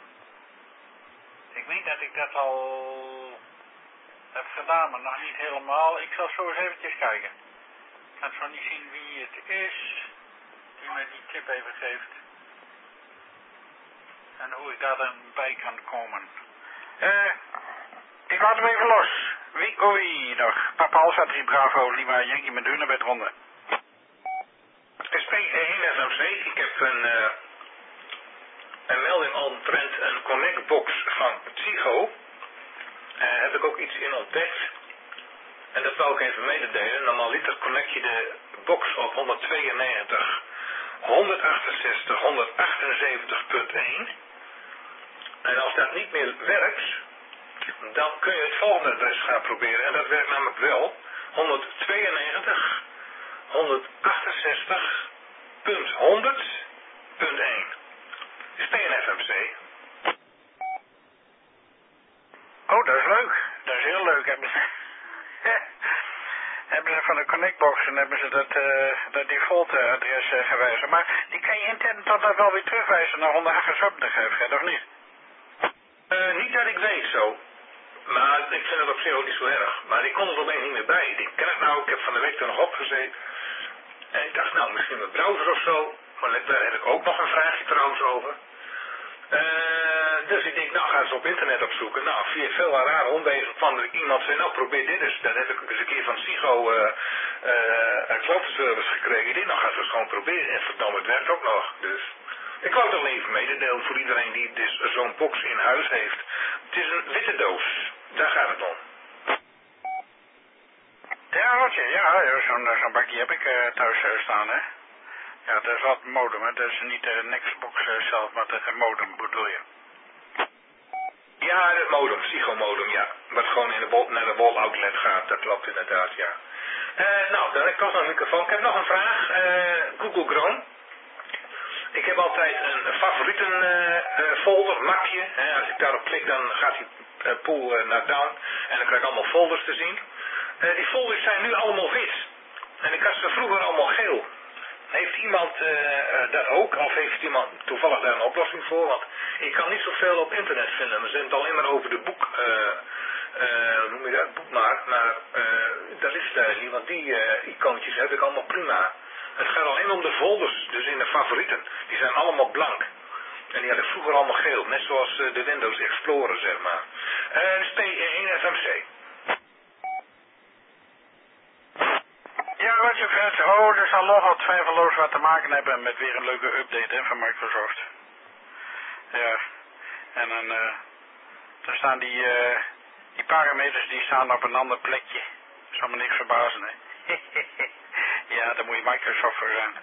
ik weet dat ik dat al heb gedaan, maar nog niet helemaal. Ik zal zo eens eventjes kijken. Ik kan zo niet zien wie het is die mij die tip even geeft. En hoe ik daar dan bij kan komen. Uh, ik laat hem even los. Wie, oei, nog. Papa Alfa drie Bravo, Lima Yankee met Hunebed ronde. S P één F M C, ik heb een, uh, een melding omtrent een connectbox van Psycho. Uh, heb ik ook iets in ontdekt. En dat wou ik even mededelen. Normaliter connect je de box op honderdtweeënnegentig, honderdachtenzestig, honderdachtenzeventig punt één. En als dat niet meer werkt, dan kun je het volgende adres gaan proberen. En dat werkt namelijk wel. honderdtweeënnegentig, honderdachtenzestig punt honderd punt één. Is P N F M C. Oh, dat is leuk. Dat is heel leuk. Hebben ze, hebben ze van de connectbox en hebben ze dat, uh, dat default adres uh, gewijzigd. Maar die kan je intern tot dat wel weer terugwijzen naar honderdachtenzeventig, Fred, of niet? Uh, niet dat ik weet zo. Maar ik vind het op zich ook niet zo erg. Maar ik kon er opeens niet meer bij. Ik denk, kan het nou? Ik heb van de week er nog opgezeten. En ik dacht, nou, misschien mijn browser of zo. Maar daar heb ik ook nog een vraagje trouwens over. Uh, dus ik denk, nou, ga eens op internet opzoeken. Nou, via veel rare omwegen kwam er iemand zei, nou, probeer dit eens. Dat heb ik eens een keer van Psycho uh, uh, een klantenservice gekregen. Ik denk, nou, ga ze eens gewoon proberen. En verdomme, het werkt ook nog. Dus ik wou het al even mededelen voor iedereen die dus zo'n box in huis heeft. Het is een witte doos. Daar gaat het om. Ja, Ja, Roger, ja, ja, zo'n zo'n bakje heb ik uh, thuis uh, staan, hè. Ja, dat is wat modem, hè. Dat is niet de uh, Nextbox uh, zelf, maar de uh, modem bedoel je. Ja, het modem, psychomodem, ja. Wat gewoon in de wall, naar de wall outlet gaat, dat klopt inderdaad, ja. Uh, nou, dan heb ik toch nog een microfoon. Ik heb nog een vraag. Uh, Google Chrome. Ik heb altijd een favorieten uh, uh, folder, mapje. Hè. Als ik daarop klik, dan gaat die uh, pool uh, naar down. En dan krijg ik allemaal folders te zien. Uh, die folders zijn nu allemaal wit. En ik had ze vroeger allemaal geel. Heeft iemand uh, uh, dat ook? Of heeft iemand toevallig daar een oplossing voor? Want ik kan niet zoveel op internet vinden. We zijn het alleen maar over de boek... Uh, uh, hoe noem je dat? Boek maar. Maar uh, dat is het niet. Want die uh, icoontjes heb ik allemaal prima. Het gaat alleen om de folders. Dus in de favorieten. Die zijn allemaal blank. En die had ik vroeger allemaal geel. Net zoals uh, de Windows Explorer, zeg maar. Uh, dus P één F M C. Ja, wat je vet. Oh, er zal nogal twijfelloos wat te maken hebben met weer een leuke update hè, van Microsoft. Ja. En dan, uh, dan staan die, uh, die parameters die staan op een ander plekje. Dat zal me niks verbazen, hè. Ja, daar moet je Microsoft voor zijn.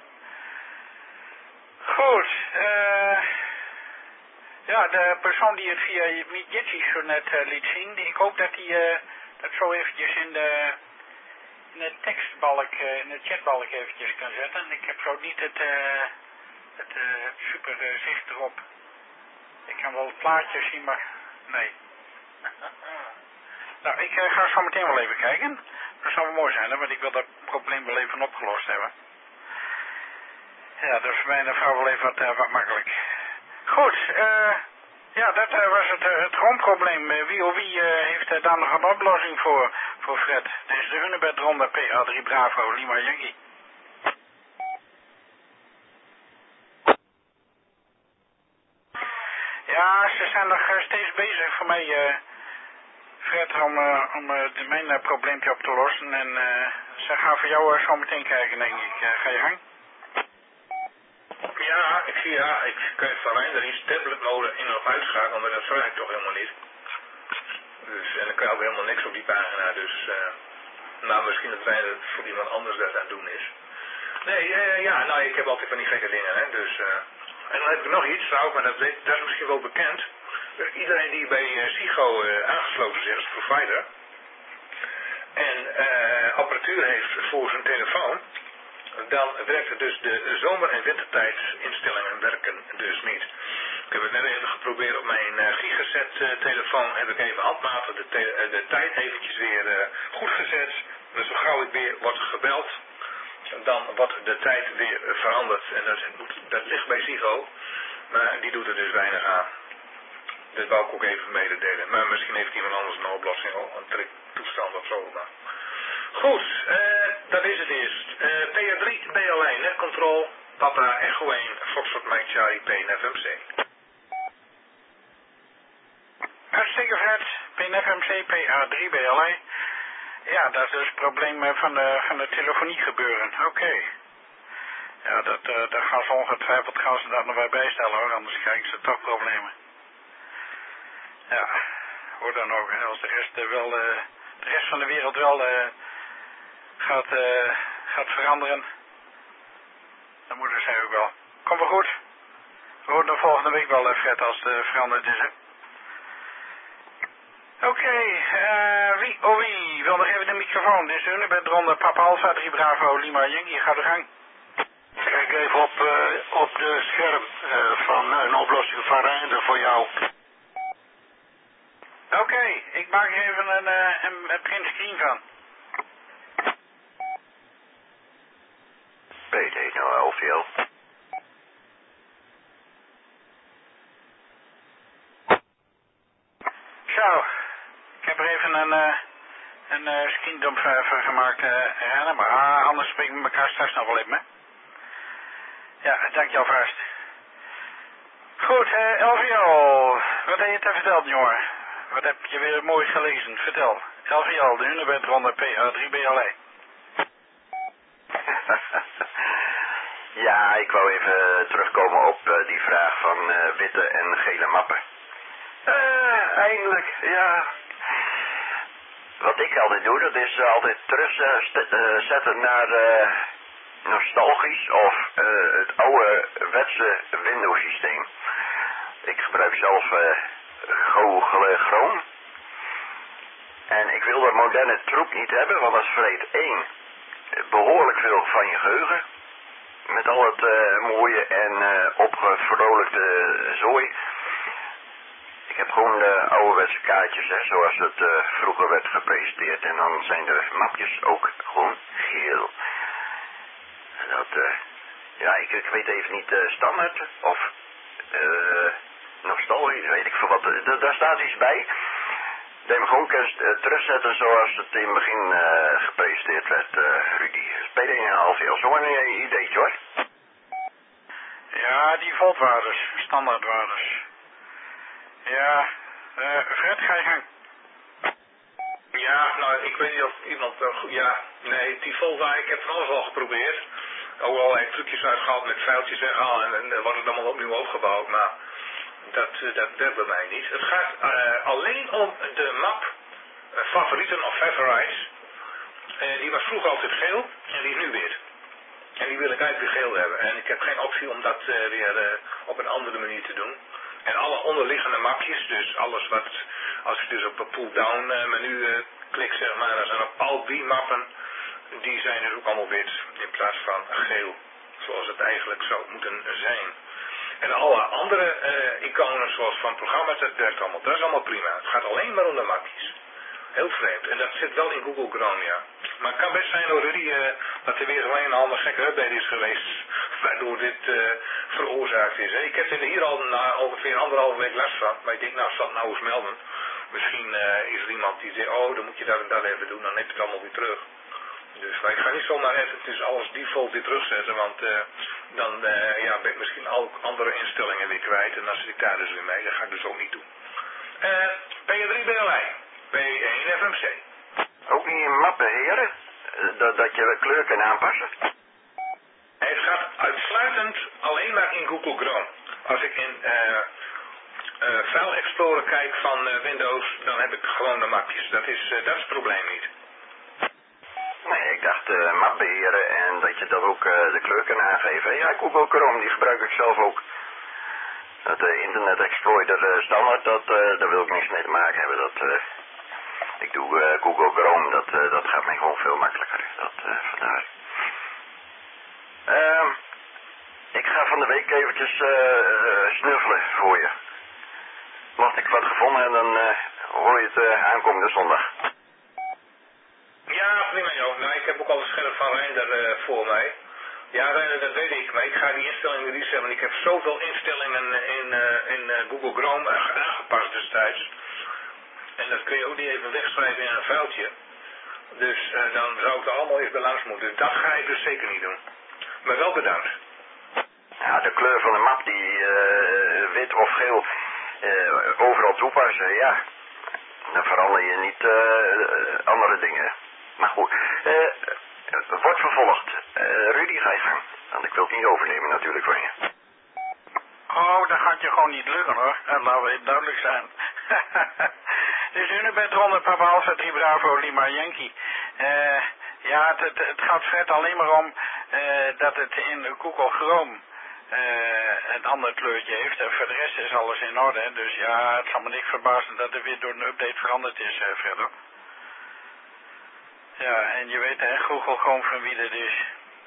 Goed. Uh, ja, de persoon die het via Jitsi zo net uh, liet zien, die, ik hoop dat hij uh, dat zo eventjes in de... in de tekstbalk, uh, in de chatbalk eventjes kan zetten. Ik heb zo niet het, uh, het uh, super uh, zicht erop. Ik kan wel het plaatje zien, maar nee. Nou, ik uh, ga zo meteen wel even kijken. Dat zou wel mooi zijn, hè, want ik wil dat probleem wel even opgelost hebben. Ja, dat is voor mij en de vrouw wel even wat, uh, wat makkelijk. Goed, uh, ja, dat uh, was het, uh, het grondprobleem. Uh, wie of wie uh, heeft uh, daar nog een oplossing voor, voor Fred? Dit is de Hunebed Ronde P A drie Bravo, Lima Yankee. Ja, ze zijn nog uh, steeds bezig voor mij, uh, Fred, om, uh, om uh, de, mijn uh, probleempje op te lossen. En uh, ze gaan voor jou uh, zo meteen kijken, denk ik. Uh, ga je gang? Ja, ik zie ja, ik kan van Rijn er iets tabletmode in of uitschakelen, maar dat vraag ik toch helemaal niet. Dus, en dan kan je ook helemaal niks op die pagina, dus uh, nou misschien dat Rijn het voor iemand anders dat aan het doen is. Nee, uh, ja, nou ik heb altijd van die gekke dingen, hè, dus uh, en dan heb ik nog iets trouwens, maar dat, weet, dat is misschien wel bekend. Uh, iedereen die bij uh, SIGO uh, aangesloten is als provider en uh, apparatuur heeft voor zijn telefoon, dan werkt het dus de zomer- en wintertijdinstellingen werken dus niet. Ik heb het net even geprobeerd op mijn uh, gigaset uh, telefoon. Heb ik even handmatig de, te uh, de tijd eventjes weer uh, goed gezet. Dus zo gauw ik weer word gebeld, dan wordt de tijd weer uh, veranderd. En dat, dat ligt bij SIGO. Maar die doet er dus weinig aan. Dat wou ik ook even mededelen. Maar misschien heeft iemand anders een oplossing of een trektoestand of zo. Maar... Goed, uh, dat is het eerst. Uh, P R drie, B L één, netcontrol, Papa, Echo één, Foxtrot, Mike, Charlie, P N F M C. Hartstikke vet, P N F M C, P A drie, B L één. Ja, dat is dus het probleem van de, van de telefonie gebeuren. Oké. Okay. Ja, dat, uh, dat gaan ze ongetwijfeld gaan ze dat nog bij bijstellen hoor, anders krijgen ze toch problemen. Ja, hoe dan ook, hè, als de rest uh, wel, uh, de rest van de wereld wel uh, gaat, uh, gaat veranderen, dan moeten zij ook wel. Komt wel goed. We horen de volgende week wel, uh, Fred, als het uh, veranderd is, hè. Oké, okay, uh, wie, oh wie, wil nog even de microfoon. Dit is de Hunebed Ronde, Papa Alpha drie Bravo, Lima Yankee, ga de gang. Kijk even op, uh, op de scherm uh, van uh, een oplossing van Reinder voor jou. Oké, okay, ik maak er even een, uh, een, een print screen van. P D nul L V L. Zo, ik heb er even een, uh, een uh, screendump uh, van gemaakt, uh, maar ah, anders spreken we elkaar straks nog wel even, hè. Ja, dank je alvast. Goed, uh, L V L, wat heb je te vertellen, jongen? Wat heb je weer mooi gelezen? Vertel. L V L, de Hunebed Ronde P A drie B L E. Ja, ik wou even terugkomen op uh, die vraag van uh, witte en gele mappen. Uh, eindelijk, ja. Wat ik altijd doe, dat is uh, altijd terugzetten naar uh, nostalgisch of uh, het oude wetse Windows systeem. Ik gebruik zelf uh, Google Chrome. En ik wil de moderne troep niet hebben, want dat vreet één behoorlijk veel van je geheugen. Met al het uh, mooie en uh, opgevrolijkte zooi. Ik heb gewoon de ouderwetse kaartjes, hè, zoals het uh, vroeger werd gepresenteerd. En dan zijn de mapjes ook gewoon geel. En dat, uh, ja, ik, ik weet even niet, uh, standaard of uh, nostalgisch, weet ik veel wat. D daar staat iets bij. Dat je hem gewoon kunt uh, terugzetten zoals het in het begin uh, gepresenteerd werd, uh, Rudy. P D een half jaar, zo een ideetje hoor. Ja, die voltwaardes, standaardwaardes. Ja, uh, Fred, ga je gang. Ja, nou, ik weet niet of iemand... Uh, ja, nee, die Volta, ik heb van alles al geprobeerd. Ook allerlei trucjes uitgehaald met vuiltjes weghalen en, en dan wordt het allemaal opnieuw opgebouwd, maar dat, uh, dat werkt bij mij niet. Het gaat uh, alleen om de map uh, favorieten of favorites. Uh, die was vroeger altijd geel en die is nu wit. En die wil ik eigenlijk weer geel hebben. En ik heb geen optie om dat uh, weer uh, op een andere manier te doen. En alle onderliggende mapjes, dus alles wat, als ik dus op een pull-down uh, menu uh, klik, zeg maar, dan zijn op al die mappen, die zijn dus ook allemaal wit in plaats van geel, zoals het eigenlijk zou moeten zijn. En alle andere uh, iconen, zoals van programma's, dat werkt allemaal, dat is allemaal prima. Het gaat alleen maar om de mapjes. Heel vreemd. En dat zit wel in Google Chrome, ja. Maar het kan best zijn, hoor, Rudy, uh, dat er weer zo'n een andere gekke update is geweest, waardoor dit uh, veroorzaakt is. Hè. Ik heb er hier al na ongeveer anderhalve week last van, maar ik denk, nou, ik zal het nou eens melden. Misschien uh, is er iemand die zegt, oh, dan moet je dat en dat even doen, dan heb je het allemaal weer terug. Dus maar ik ga niet zomaar eventjes alles default weer terugzetten, want uh, dan uh, ja, ben ik misschien ook andere instellingen weer kwijt en dan zit ik daar dus weer mee. Dat ga ik dus ook niet doen. Uh, P drie B L I. P één F M C. Ook niet in map beheren? Dat, dat je de kleur kan aanpassen? Het gaat uitsluitend alleen maar in Google Chrome. Als ik in uh, uh, File Explorer kijk van uh, Windows, dan heb ik gewoon de mapjes. Dat is, uh, dat is het probleem niet. Nee, ik dacht uh, map beheren en dat je dat ook uh, de kleur kan aangeven. Ja, Google Chrome, die gebruik ik zelf ook. Dat uh, Internet Explorer uh, standaard, dat, uh, daar wil ik niks mee te maken hebben. Dat... Uh, Ik doe uh, Google Chrome, dat, uh, dat gaat mij gewoon veel makkelijker. Dat, uh, vandaar. Uh, ik ga van de week eventjes uh, uh, snuffelen voor je. Mocht ik wat gevonden hebben, dan uh, hoor je het uh, aankomende zondag. Ja, prima joh. Nou, ik heb ook al een scherp van Reinder uh, voor mij. Ja, Reinder, dat weet ik. Maar ik ga die instellingen resetten. Want ik heb zoveel instellingen in, uh, in uh, Google Chrome uh, aangepast destijds. En dat kun je ook niet even wegschrijven in een vuiltje. Dus uh, dan zou ik er allemaal eens bij langs moeten. Dat ga ik dus zeker niet doen. Maar wel bedankt. Ja, de kleur van de map die uh, wit of geel uh, overal toepassen, ja. Dan verander je niet uh, andere dingen. Maar goed, uh, wordt vervolgd. Uh, Rudy, ga je gang. Want ik wil het niet overnemen natuurlijk van je. Oh, dat gaat je gewoon niet lukken hoor. En laten we het duidelijk zijn. Dus Unibet Ronde Papa Alpha drie Bravo Lima Yankee. Uh, ja, het, het, het gaat Fred alleen maar om uh, dat het in Google Chrome uh, een ander kleurtje heeft. En voor de rest is alles in orde. Dus ja, het zal me niks verbazen dat er weer door een update veranderd is uh, verder. Ja, en je weet hè, Google Chrome van wie dat is.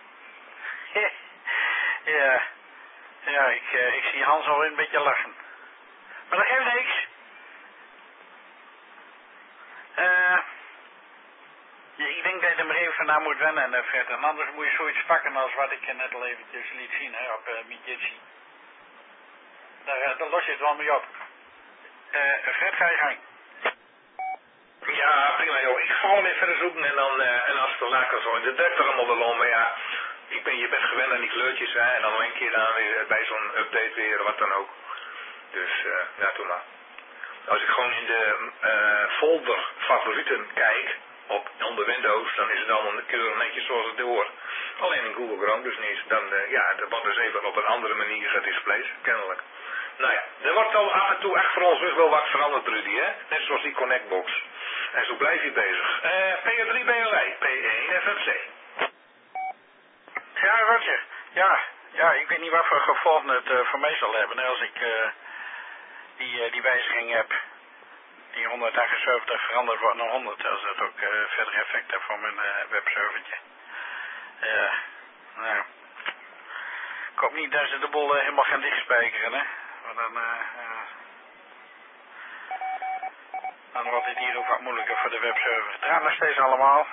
Ja, ja ik, uh, ik zie Hans al een beetje lachen. Maar dat geeft niks. Uh, ja, ik denk dat je er maar even naar moet wennen, uh, Fred. En anders moet je zoiets pakken als wat ik je net al eventjes liet zien hè, op uh, Mijitsi. Daar, uh, daar los je het wel mee op. Uh, Fred, ga je gang. Ja, prima joh. Ik ga hem even verder zoeken en dan uh, en als het later zo. Dat werkt er allemaal wel om, maar ja. Ik ben, je bent gewend aan die kleurtjes hè, en dan een keer dan weer bij zo'n update weer, wat dan ook. Dus, uh, ja, doe maar. Als ik gewoon in de uh, folder favorieten kijk, op, onder Windows, dan is het allemaal keurig netjes zoals het hoort. Alleen in Google Chrome dus niet. Dan, uh, ja, dat wordt dus even op een andere manier gedisplayed, kennelijk. Nou ja, er wordt al af en toe echt voor ons wel wat veranderd, Rudy, hè? Net zoals die Connectbox. En zo blijf je bezig. Uh, P R drie B L I, P één F M C. Ja, Roger. Ja, ja, ik weet niet wat voor gevolgen het uh, voor mij zal hebben als ik uh, die, uh, die wijziging heb. Die honderdachtenzeventig veranderd wordt naar honderd, als dat ook uh, verder effect heeft voor mijn uh, webservertje. Uh, nou, ik hoop niet dat ze de boel uh, helemaal gaan dichtspijkeren, hè. Want dan, uh, uh, dan wordt het hier ook wat moeilijker voor de webserver. Het gaat nog steeds allemaal.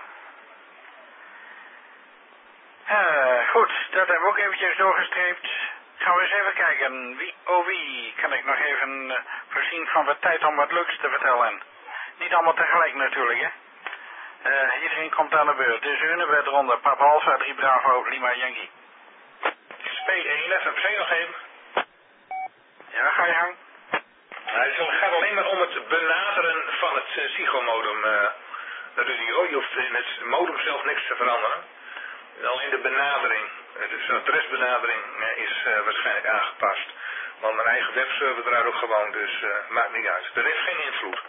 Uh, goed, dat hebben we ook eventjes doorgestreept. Gaan we eens even kijken. Wie, oh wie, kan ik nog even uh, voorzien van wat tijd om wat leuks te vertellen. Niet allemaal tegelijk natuurlijk, hè. Uh, iedereen komt aan de beurt. Dus Hunebed eronder. Papa Alpha, drie Bravo, Lima Yankee. P één F M C nog even. Ja, ga je gang. Nou, het gaat alleen maar om het benaderen van het uh, SIGO-modem, uh, Rudy. Oh, je hoeft in het modem zelf niks te veranderen. Alleen de benadering, dus de adresbenadering is uh, waarschijnlijk aangepast. Want mijn eigen webserver draait ook gewoon, dus uh, maakt niet uit. Er is geen invloed.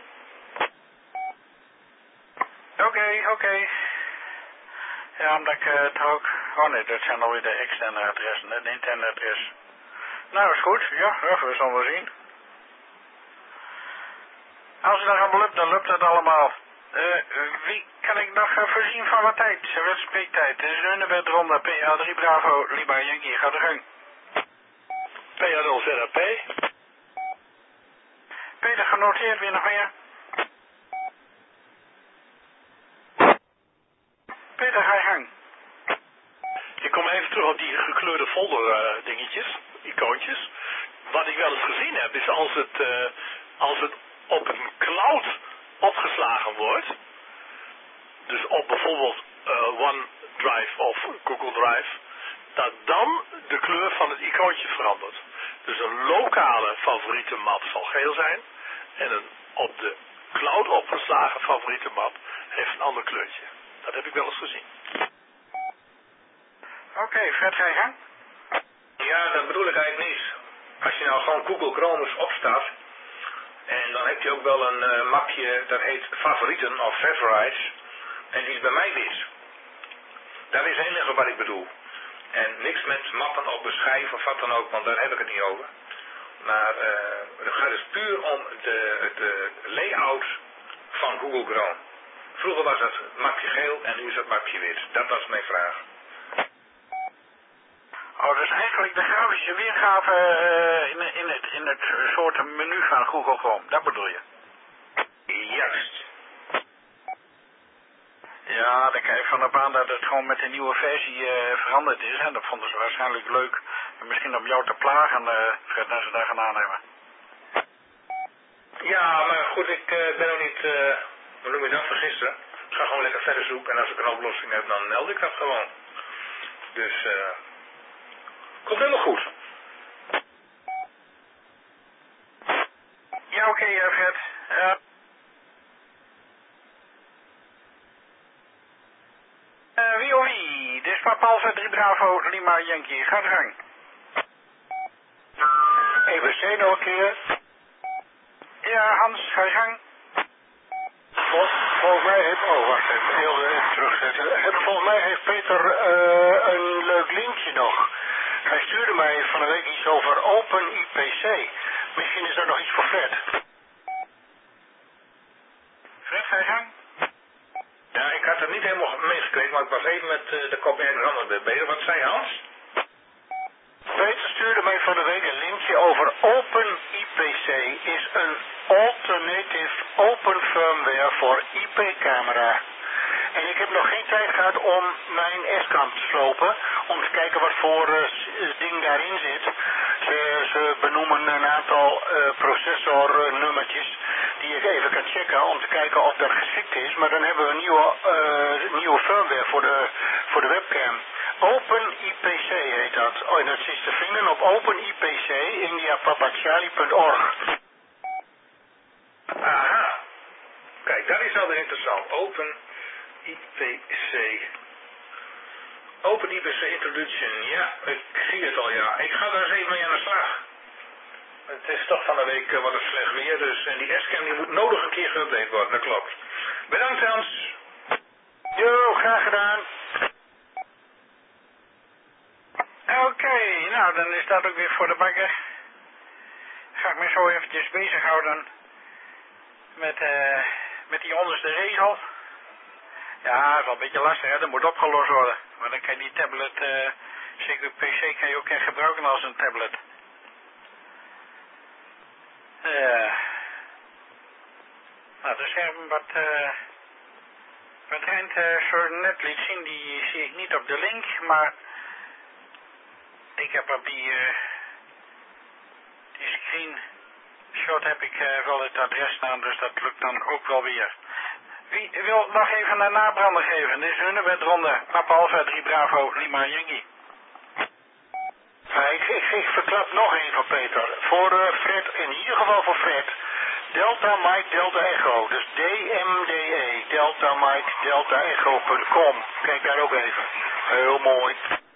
Oké, okay, oké. Okay. Ja, omdat ik uh, het ook... Oh nee, dat zijn alweer de externe adressen, het interne adres. Nou, is goed. Ja, ja, we zullen wel zien. Als het dan allemaal lukt, dan lukt het allemaal. Uh, wie kan ik nog uh, voorzien van wat tijd? Wat spreektijd? Het is Hunebed eronder. P A drie Bravo, Lima Yankee. Ga de gang. P A nul Z A P. Peter, genoteerd weer nog meer? Peter, ga je gang. Ik kom even terug op die gekleurde folder uh, dingetjes, icoontjes. Wat ik wel eens gezien heb is als het, uh, als het op een cloud opgeslagen wordt, dus op bijvoorbeeld uh, OneDrive of Google Drive, dat dan de kleur van het icoontje verandert. Dus een lokale favoriete map zal geel zijn en een op de cloud opgeslagen favoriete map heeft een ander kleurtje. Dat heb ik wel eens gezien. Oké, okay, Fred, ga je gang? Ja, dat bedoel ik eigenlijk niet. Als je nou gewoon Google Chrome eens opstart, en dan heb je ook wel een uh, mapje dat heet favorieten of favorites. En die is bij mij wit. Dat is het enige wat ik bedoel. En niks met mappen op een schijf of wat dan ook, want daar heb ik het niet over. Maar uh, het gaat dus puur om de, de layout van Google Chrome. Vroeger was het mapje geel en nu is het mapje wit. Dat was mijn vraag. Oh, dus eigenlijk de grafische weergave uh, in, in, het, in het soort menu van Google Chrome, dat bedoel je? Juist. Ja, daar kijk ik van op aan dat het gewoon met een nieuwe versie uh, veranderd is. En dat vonden ze waarschijnlijk leuk. En misschien om jou te plagen, uh, Fred, als ze dat gedaan hebben. Ja, maar goed, ik uh, ben nog niet, uh, hoe noem je dat, vergisteren. Ik ga gewoon lekker verder zoeken en als ik een oplossing heb, dan meld ik dat gewoon. Dus, eh... Uh, komt helemaal goed. Ja, oké, okay, uh, Fred. Uh, uh, wie of wie? Dit is Papa Alpha, drie Bravo, Lima Yankee. Ga de gang. E B C nog een keer. Ja, Hans, ga je gang. Vol, volgens mij heeft... Oh, wacht even. Heel even terugzetten. Volgens mij heeft Peter uh, een leuk linkje nog. Hij stuurde mij van de week iets over Open I P C. Misschien is dat nog iets voor Fred. Fred, ga je gang? Ja, ik had het niet helemaal meegekregen, maar ik was even met uh, de kop ergens anders bezig. Wat zei Hans? Peter stuurde mij van de week een linkje over Open I P C. Is een alternative open firmware voor I P-camera. En ik heb nog geen tijd gehad om mijn S-cam te slopen. Om te kijken wat voor uh, ding daarin zit. Ze, ze benoemen een aantal uh, processornummertjes die ik even kan checken om te kijken of dat geschikt is. Maar dan hebben we een nieuwe, uh, nieuwe firmware voor de, voor de webcam. Open I P C heet dat. Oh, en dat is te vinden op open I P C india papa charlie punt org. Aha. Kijk, dat is wel interessant. Open I P C. Open I P C Introduction. Ja, ik zie het al, ja. Ik ga daar eens even mee aan de slag. Het is toch van de week uh, wat het slecht weer, dus en die S-cam die moet nodig een keer geüpdate worden, dat klopt. Bedankt Hans. Jo, graag gedaan. Oké, okay, nou dan is dat ook weer voor de bakker. Ga ik me zo eventjes bezighouden met, uh, met die onderste regel. Ja, dat is wel een beetje lastig, hè? Dat moet opgelost worden. Maar dan kan je die tablet, uh, zeker P C, kan je ook echt gebruiken als een tablet. Uh, nou, de scherm wat, uh, wat Rent uh, zo net liet zien, die zie ik niet op de link, maar ik heb op die, uh, die screenshot heb ik uh, wel het adres staan, dus dat lukt dan ook wel weer. Wie wil nog even een nabrander geven? Dit is Hunebedronde, Papa Alpha drie Bravo, Lima Yankee. Ja, ik, ik, ik verklap nog één van Peter. Voor uh, Fred, in ieder geval voor Fred. Delta Mike Delta Echo. Dus D M D E. Delta Mike Delta Echo punt com. Kijk daar ook even. Heel mooi.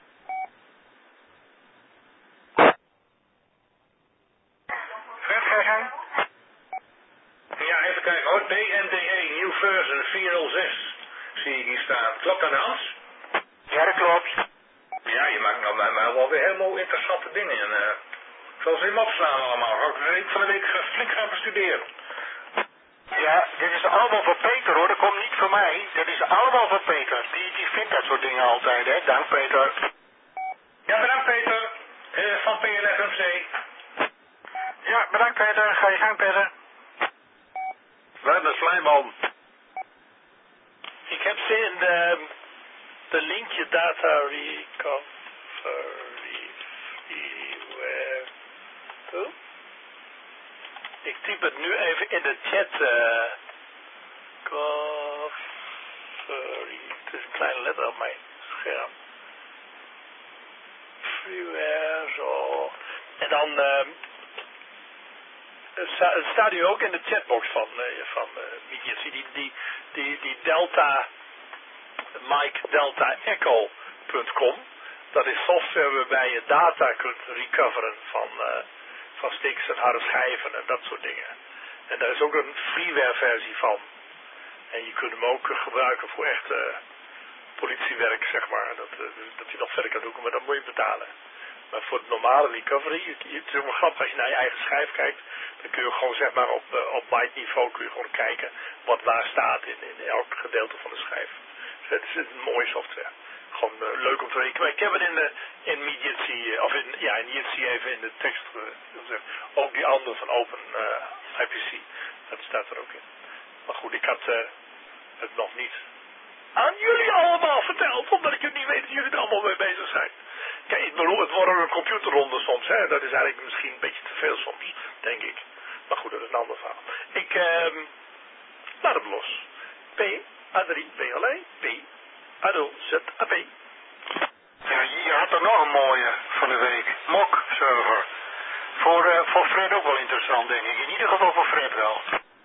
Fred, ga je gang? Ja, even kijken hoor. D M D E, New Version vierhonderdzes. Zie ik hier staan. Klopt dat Hans? Ja, dat klopt. Ja, je maakt nou bij mij wel weer helemaal interessante dingen. En, uh, ik zal ze hem opslaan allemaal. Ga ik de week van de week flink gaan bestuderen. Ja, dit is allemaal voor Peter hoor. Dat komt niet voor mij. Dat is allemaal voor Peter. Die, die vindt dat soort dingen altijd, hè. Dank Peter. Ja, bedankt Peter. Uh, van P L F M C. Ja, bedankt Peter. Ga je gang Peter. We hebben Slijman. Ik heb ze in de, de linkje data recovery freeware. Oh. Ik typ het nu even in de chat. Uh, recovery. Het is een kleine letter op mijn scherm. Freeware, zo. En dan uh, het staat nu ook in de chatbox van, uh, van uh, Mediacy, die, die, die, die Delta, Mike Delta Echo punt com. Dat is software waarbij je data kunt recoveren van, uh, van sticks en harde schijven en dat soort dingen. En daar is ook een freeware versie van. En je kunt hem ook gebruiken voor echt uh, politiewerk, zeg maar. Dat, uh, dat je nog verder kan doen, maar dan moet je betalen. Maar voor het normale recovery, het is ook wel grappig als je naar je eigen schijf kijkt, dan kun je gewoon zeg maar op, uh, op byte niveau kun je gewoon kijken wat waar staat in, in elk gedeelte van de schijf. Dus het is een mooie software. Gewoon uh, leuk om te weten. Maar ik heb het in de in Mediacy, uh, of in, ja, in Mediacy even in de tekst gezegd. Uh, ook die andere van Open uh, I P C, dat staat er ook in. Maar goed, ik had uh, het nog niet aan jullie allemaal verteld, omdat ik het niet weet dat jullie er allemaal mee bezig zijn. Kijk, ik bedoel, het wordt een computerronde soms, hè. Dat is eigenlijk misschien een beetje te veel soms, denk ik. Maar goed, dat is een ander verhaal. Ik, ehm, laat hem los. P, A drie, P L E, P, A nul, Z, A P. Ja, je had er nog een mooie van de week. Mock server. Voor, uh, voor Fred ook wel interessant, denk ik. In ieder geval voor Fred wel.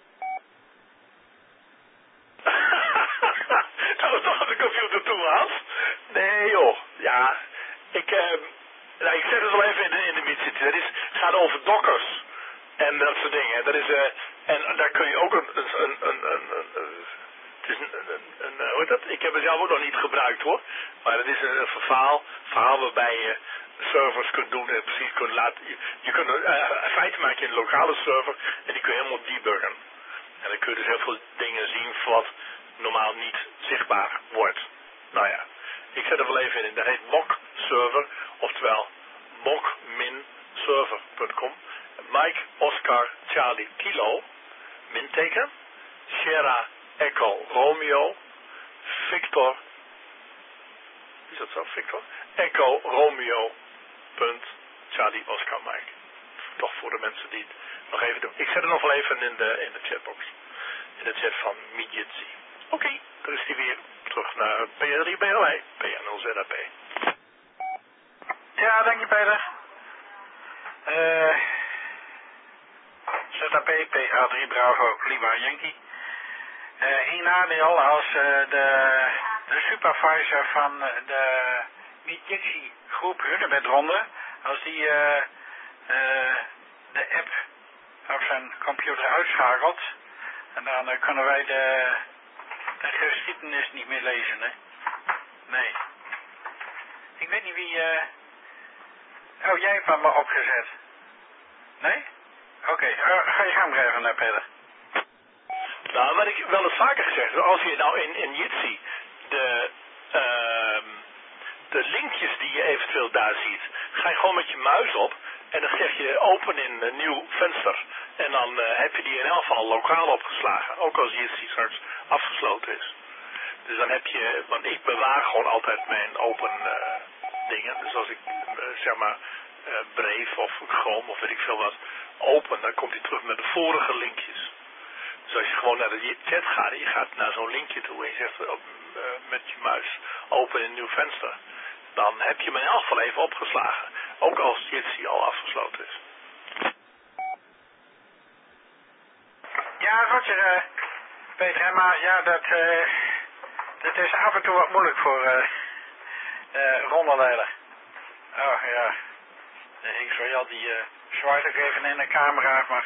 Nou, we toch aan de computer toe, Hans? Nee, joh. Ja, ik, uh, nou, ik zet het wel even in de, in de mid-city. Dat is, het gaat over dockers en dat soort dingen. Dat is, uh, en daar kun je ook een, een, een, een, een, een het is een, een, een, een, hoe heet dat? Ik heb het zelf ook nog niet gebruikt hoor. Maar het is een, een verhaal, verhaal waarbij je servers kunt doen en precies kunt laten. Je, je kunt, uh, in feite maak je een lokale server en die kun je helemaal debuggen. En dan kun je dus heel veel dingen zien wat normaal niet zichtbaar wordt. Nou ja, ik zet er wel even in. Dat heet mock server, oftewel mock server punt com. Mike Oscar Charlie Kilo, minteken, Sierra Echo Romeo, Victor, is dat zo, Victor? Echo Romeo punt Charlie Oscar Mike. Toch voor de mensen die het nog even doen. Ik zet het nog wel even in de, in de chatbox. In de chat van Mediacy. Oké, okay, daar is hij weer. Terug naar P drie B L I, P nul Z A P. Ja, dank je Peter. Uh, Z A P, P A drie Bravo, Lima Yankee. Eén uh, nadeel als uh, de, de supervisor van de Mediacy groep Hunebedronde, als die uh, uh, de app op zijn computer uitschakelt, en dan uh, kunnen wij de de geschiedenis niet meer lezen, hè? Nee. Ik weet niet wie, eh... Uh... Oh, jij hebt hem maar opgezet. Nee? Oké, okay. uh, ga je gang blijven, uh, Peter. Nou, wat ik wel eens vaker gezegd heb, als je nou in, in Jitsi de, uh, de linkjes die je eventueel daar ziet, ga je gewoon met je muis op en dan zeg je open in een nieuw venster. En dan uh, heb je die in elk geval lokaal opgeslagen, ook als Jitsi straks afgesloten is. Dus dan heb je, want ik bewaar gewoon altijd mijn open uh, dingen. Dus als ik, uh, zeg maar, uh, Brave of Chrome of weet ik veel wat, open, dan komt hij terug met de vorige linkjes. Dus als je gewoon naar de chat gaat en je gaat naar zo'n linkje toe en je zegt uh, met je muis open in een nieuw venster, dan heb je hem in elk geval even opgeslagen. Ook als Jitsi al afgesloten is. Ja, Roger, uh, Peter, maar ja, dat, uh, dat is af en toe wat moeilijk voor uh, uh, rondeleider. Oh ja, ik zou je al die uh, zwaait ook even in de camera, maar...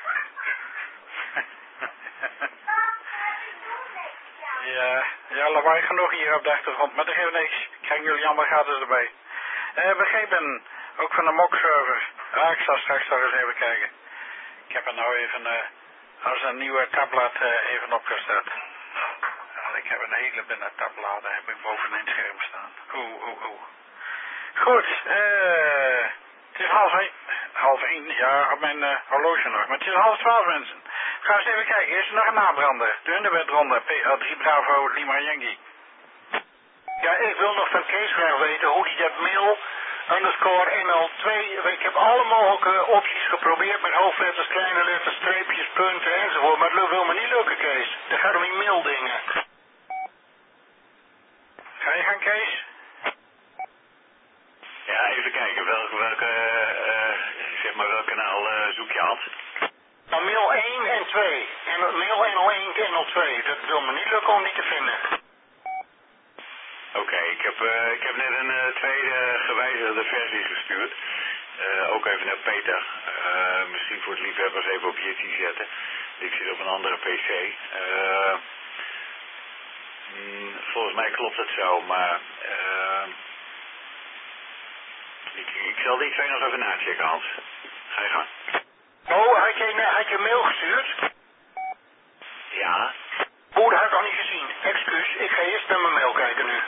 ja, ja, lawaai genoeg hier op de achtergrond, maar dat geeft niks. Ik krijg jullie allemaal gratis erbij. Uh, begrepen, ook van de mock-server. Ah, ik zal straks nog eens even kijken. Ik heb er nou even uh, als een nieuwe tabblad uh, even opgesteld. Uh, ik heb een hele binnen tabblad, daar heb ik bovenin het scherm staan. Oeh, oeh, oeh. Goed, eh... Uh, het is half één, half één, ja, op mijn uh, horloge nog, maar het is half twaalf mensen. Ga eens even kijken, is er nog een nabrander? De Hunebedronde, P L drie Bravo Lima Yankee. Ja, ik wil nog van Kees graag weten hoe die dat mail underscore M L twee, ik heb alle mogelijke opties geprobeerd met hoofdletters, kleine letters, streepjes, punten enzovoort, maar het wil me niet lukken, Kees. Het gaat om die maildingen. Ga je gaan, Kees? Ja, even kijken, welke, welke uh, zeg maar, welk kanaal uh, zoek je aan? Nou, mail één en twee. En mail N L één en N L twee. Dat wil me niet lukken om die te vinden. Oké, okay, ik, heb, uh, ik heb net een uh, tweede gewijzigde versie gestuurd. Uh, ook even naar Peter. Uh, misschien voor het liefhebbers even op Jitsi zetten. Ik zit op een andere P C. Uh, mm, volgens mij klopt het zo, maar... Uh, Ik, ik zal die twee nog even nachecken, Hans. Ga je gang. Oh, had je, had je mail gestuurd? Ja. Oh, dat had ik al niet gezien. Excuus, ik ga eerst naar mijn mail kijken nu.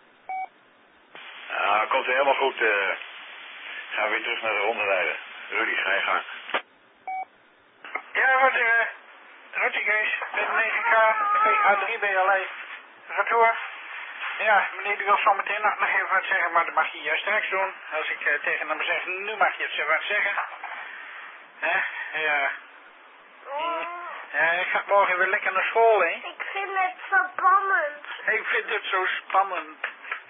Ah, komt helemaal goed. Uh, gaan we weer terug naar de rondeleider. Rudy, ga je gang. Ja, wat uh, Rudy Kees, negen K, A drie B L E. Retour. Ja, meneer, u wil zo meteen nog, nog even wat zeggen, maar dat mag je juist straks doen. Als ik uh, tegen hem zeg, nu mag je het wat zeggen. Hè? Ja. Mm. Ja, ik ga morgen weer lekker naar school, hè? Ik vind het zo spannend. Ik vind het zo spannend.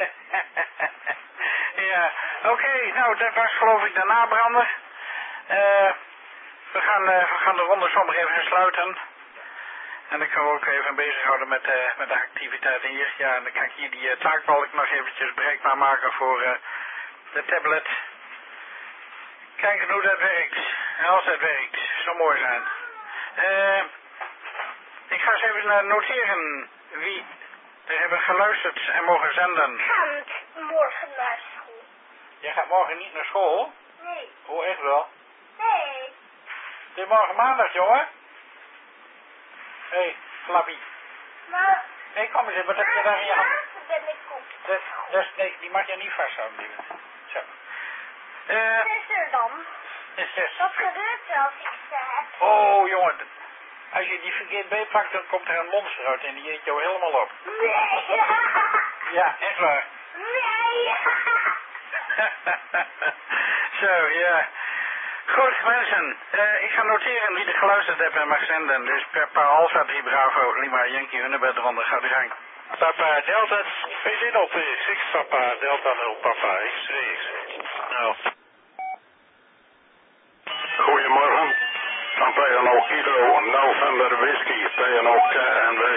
Ja, oké, okay, nou, dat was geloof ik de nabrander. Uh, we, gaan, uh, we gaan de ronde zomaar even sluiten. En dan kan we ook even bezighouden met, uh, met de activiteiten hier. Ja, en dan kan ik hier die uh, taakbalk nog eventjes bereikbaar maken voor uh, de tablet. Kijken hoe dat werkt. En als dat werkt, zou mooi zijn. Uh, ik ga eens even uh, noteren wie er hebben geluisterd en mogen zenden. Ik ga morgen naar school. Jij gaat morgen niet naar school? Nee. Oh, echt wel? Nee. Het is morgen maandag, jongen. Hé, hey, Flappy. Maar... Nee, kom eens even, wat heb je daar in je hand? ben ik op Dat, dat, nee, die mag je niet vasthouden, lieve. Zo. Uh, Wat is er dan? Wat gebeurt er als ik ze heb? Oh, jongen. Als je die verkeerd beetpakt, dan komt er een monster uit en die eet jou helemaal op. Nee. Ja, echt waar. Nee. Zo, ja. Goed, mensen. Uh, ik ga noteren wie er geluisterd heeft en mag zenden. Dus Papa Alfa drie Bravo Lima Yankee Hunebed eronder. Gaat u gang. Papa Delta V Z nul twee zes, Papa Delta nul, Papa X twee X. Nou. Goedemorgen. Van P N O Kilo November Whisky, P N O K N W.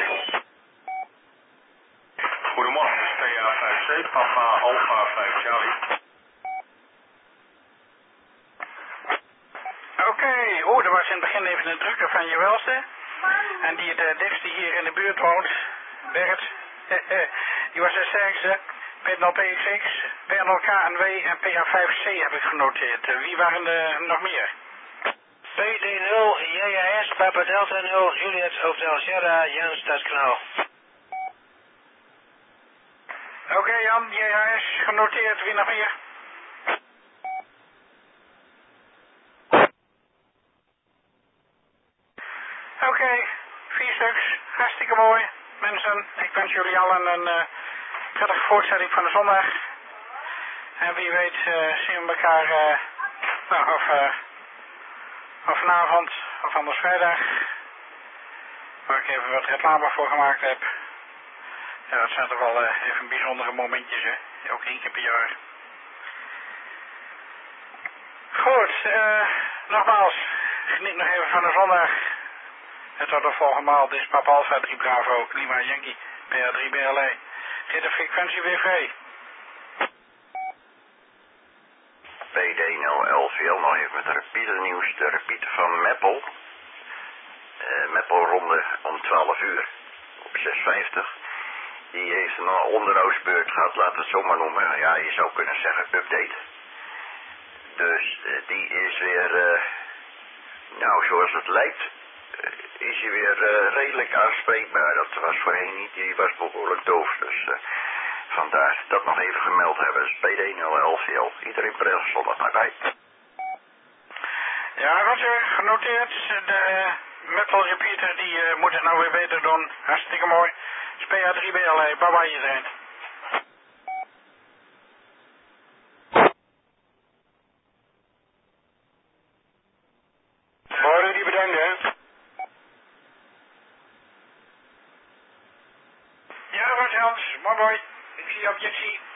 Goedemorgen, P A vijf C, Papa Alpha vijf Charlie. Oké, okay. Oh, er was in het begin even een drukker van je welste. En die het uh, dichtste hier in de buurt woont. Bert. Die was de sterkste. P nul P X X, P nul K N W en P A vijf C heb ik genoteerd. Uh, wie waren er nog meer? P D nul, J A S, Papa Delta nul, Juliet, Hotel Sierra, Jan, Stadskanaal. Oké okay, Jan, J A S, genoteerd. Wie nog meer? Oké, okay, vier stuks. Hartstikke mooi. Mensen, ik wens jullie allen een uh, prettige voortzetting van de zondag. En wie weet uh, zien we elkaar uh, nou, of, uh, of vanavond of anders vrijdag. Waar ik even wat reclame voor gemaakt heb. Ja, dat zijn toch wel uh, even bijzondere momentjes, hè. Ook één keer per jaar. Goed, uh, nogmaals, geniet nog even van de zondag. En tot de volgende maal. Dit is Papa Alpha drie Bravo, Lima Yankee, P A drie B L E. Dit de frequentie weer vrij. P D nul L V L, nog even met de repeater nieuws. De repeater van Meppel. Uh, Meppel ronde om twaalf uur op zes vijftig. Die heeft een onderhoudsbeurt gehad, laten we het zo maar noemen. Ja, je zou kunnen zeggen update. Dus uh, die is weer, uh, nou zoals het lijkt, uh, is hij weer uh, redelijk aanspreekbaar. Dat was voorheen niet, die was behoorlijk doof. Dus uh, vandaar dat nog even gemeld hebben. Dus P D nul L V L. Iedereen prettig zondag. Bye bye. Ja, Roger, genoteerd. De Meppel repeater die uh, moet het nou weer beter doen. Hartstikke mooi. P A drie B L E. Bye bye iedereen. Horen die bedankt, hè? Ja, Roger Hans. Mooi mooi. Ik zie je op Jetsie.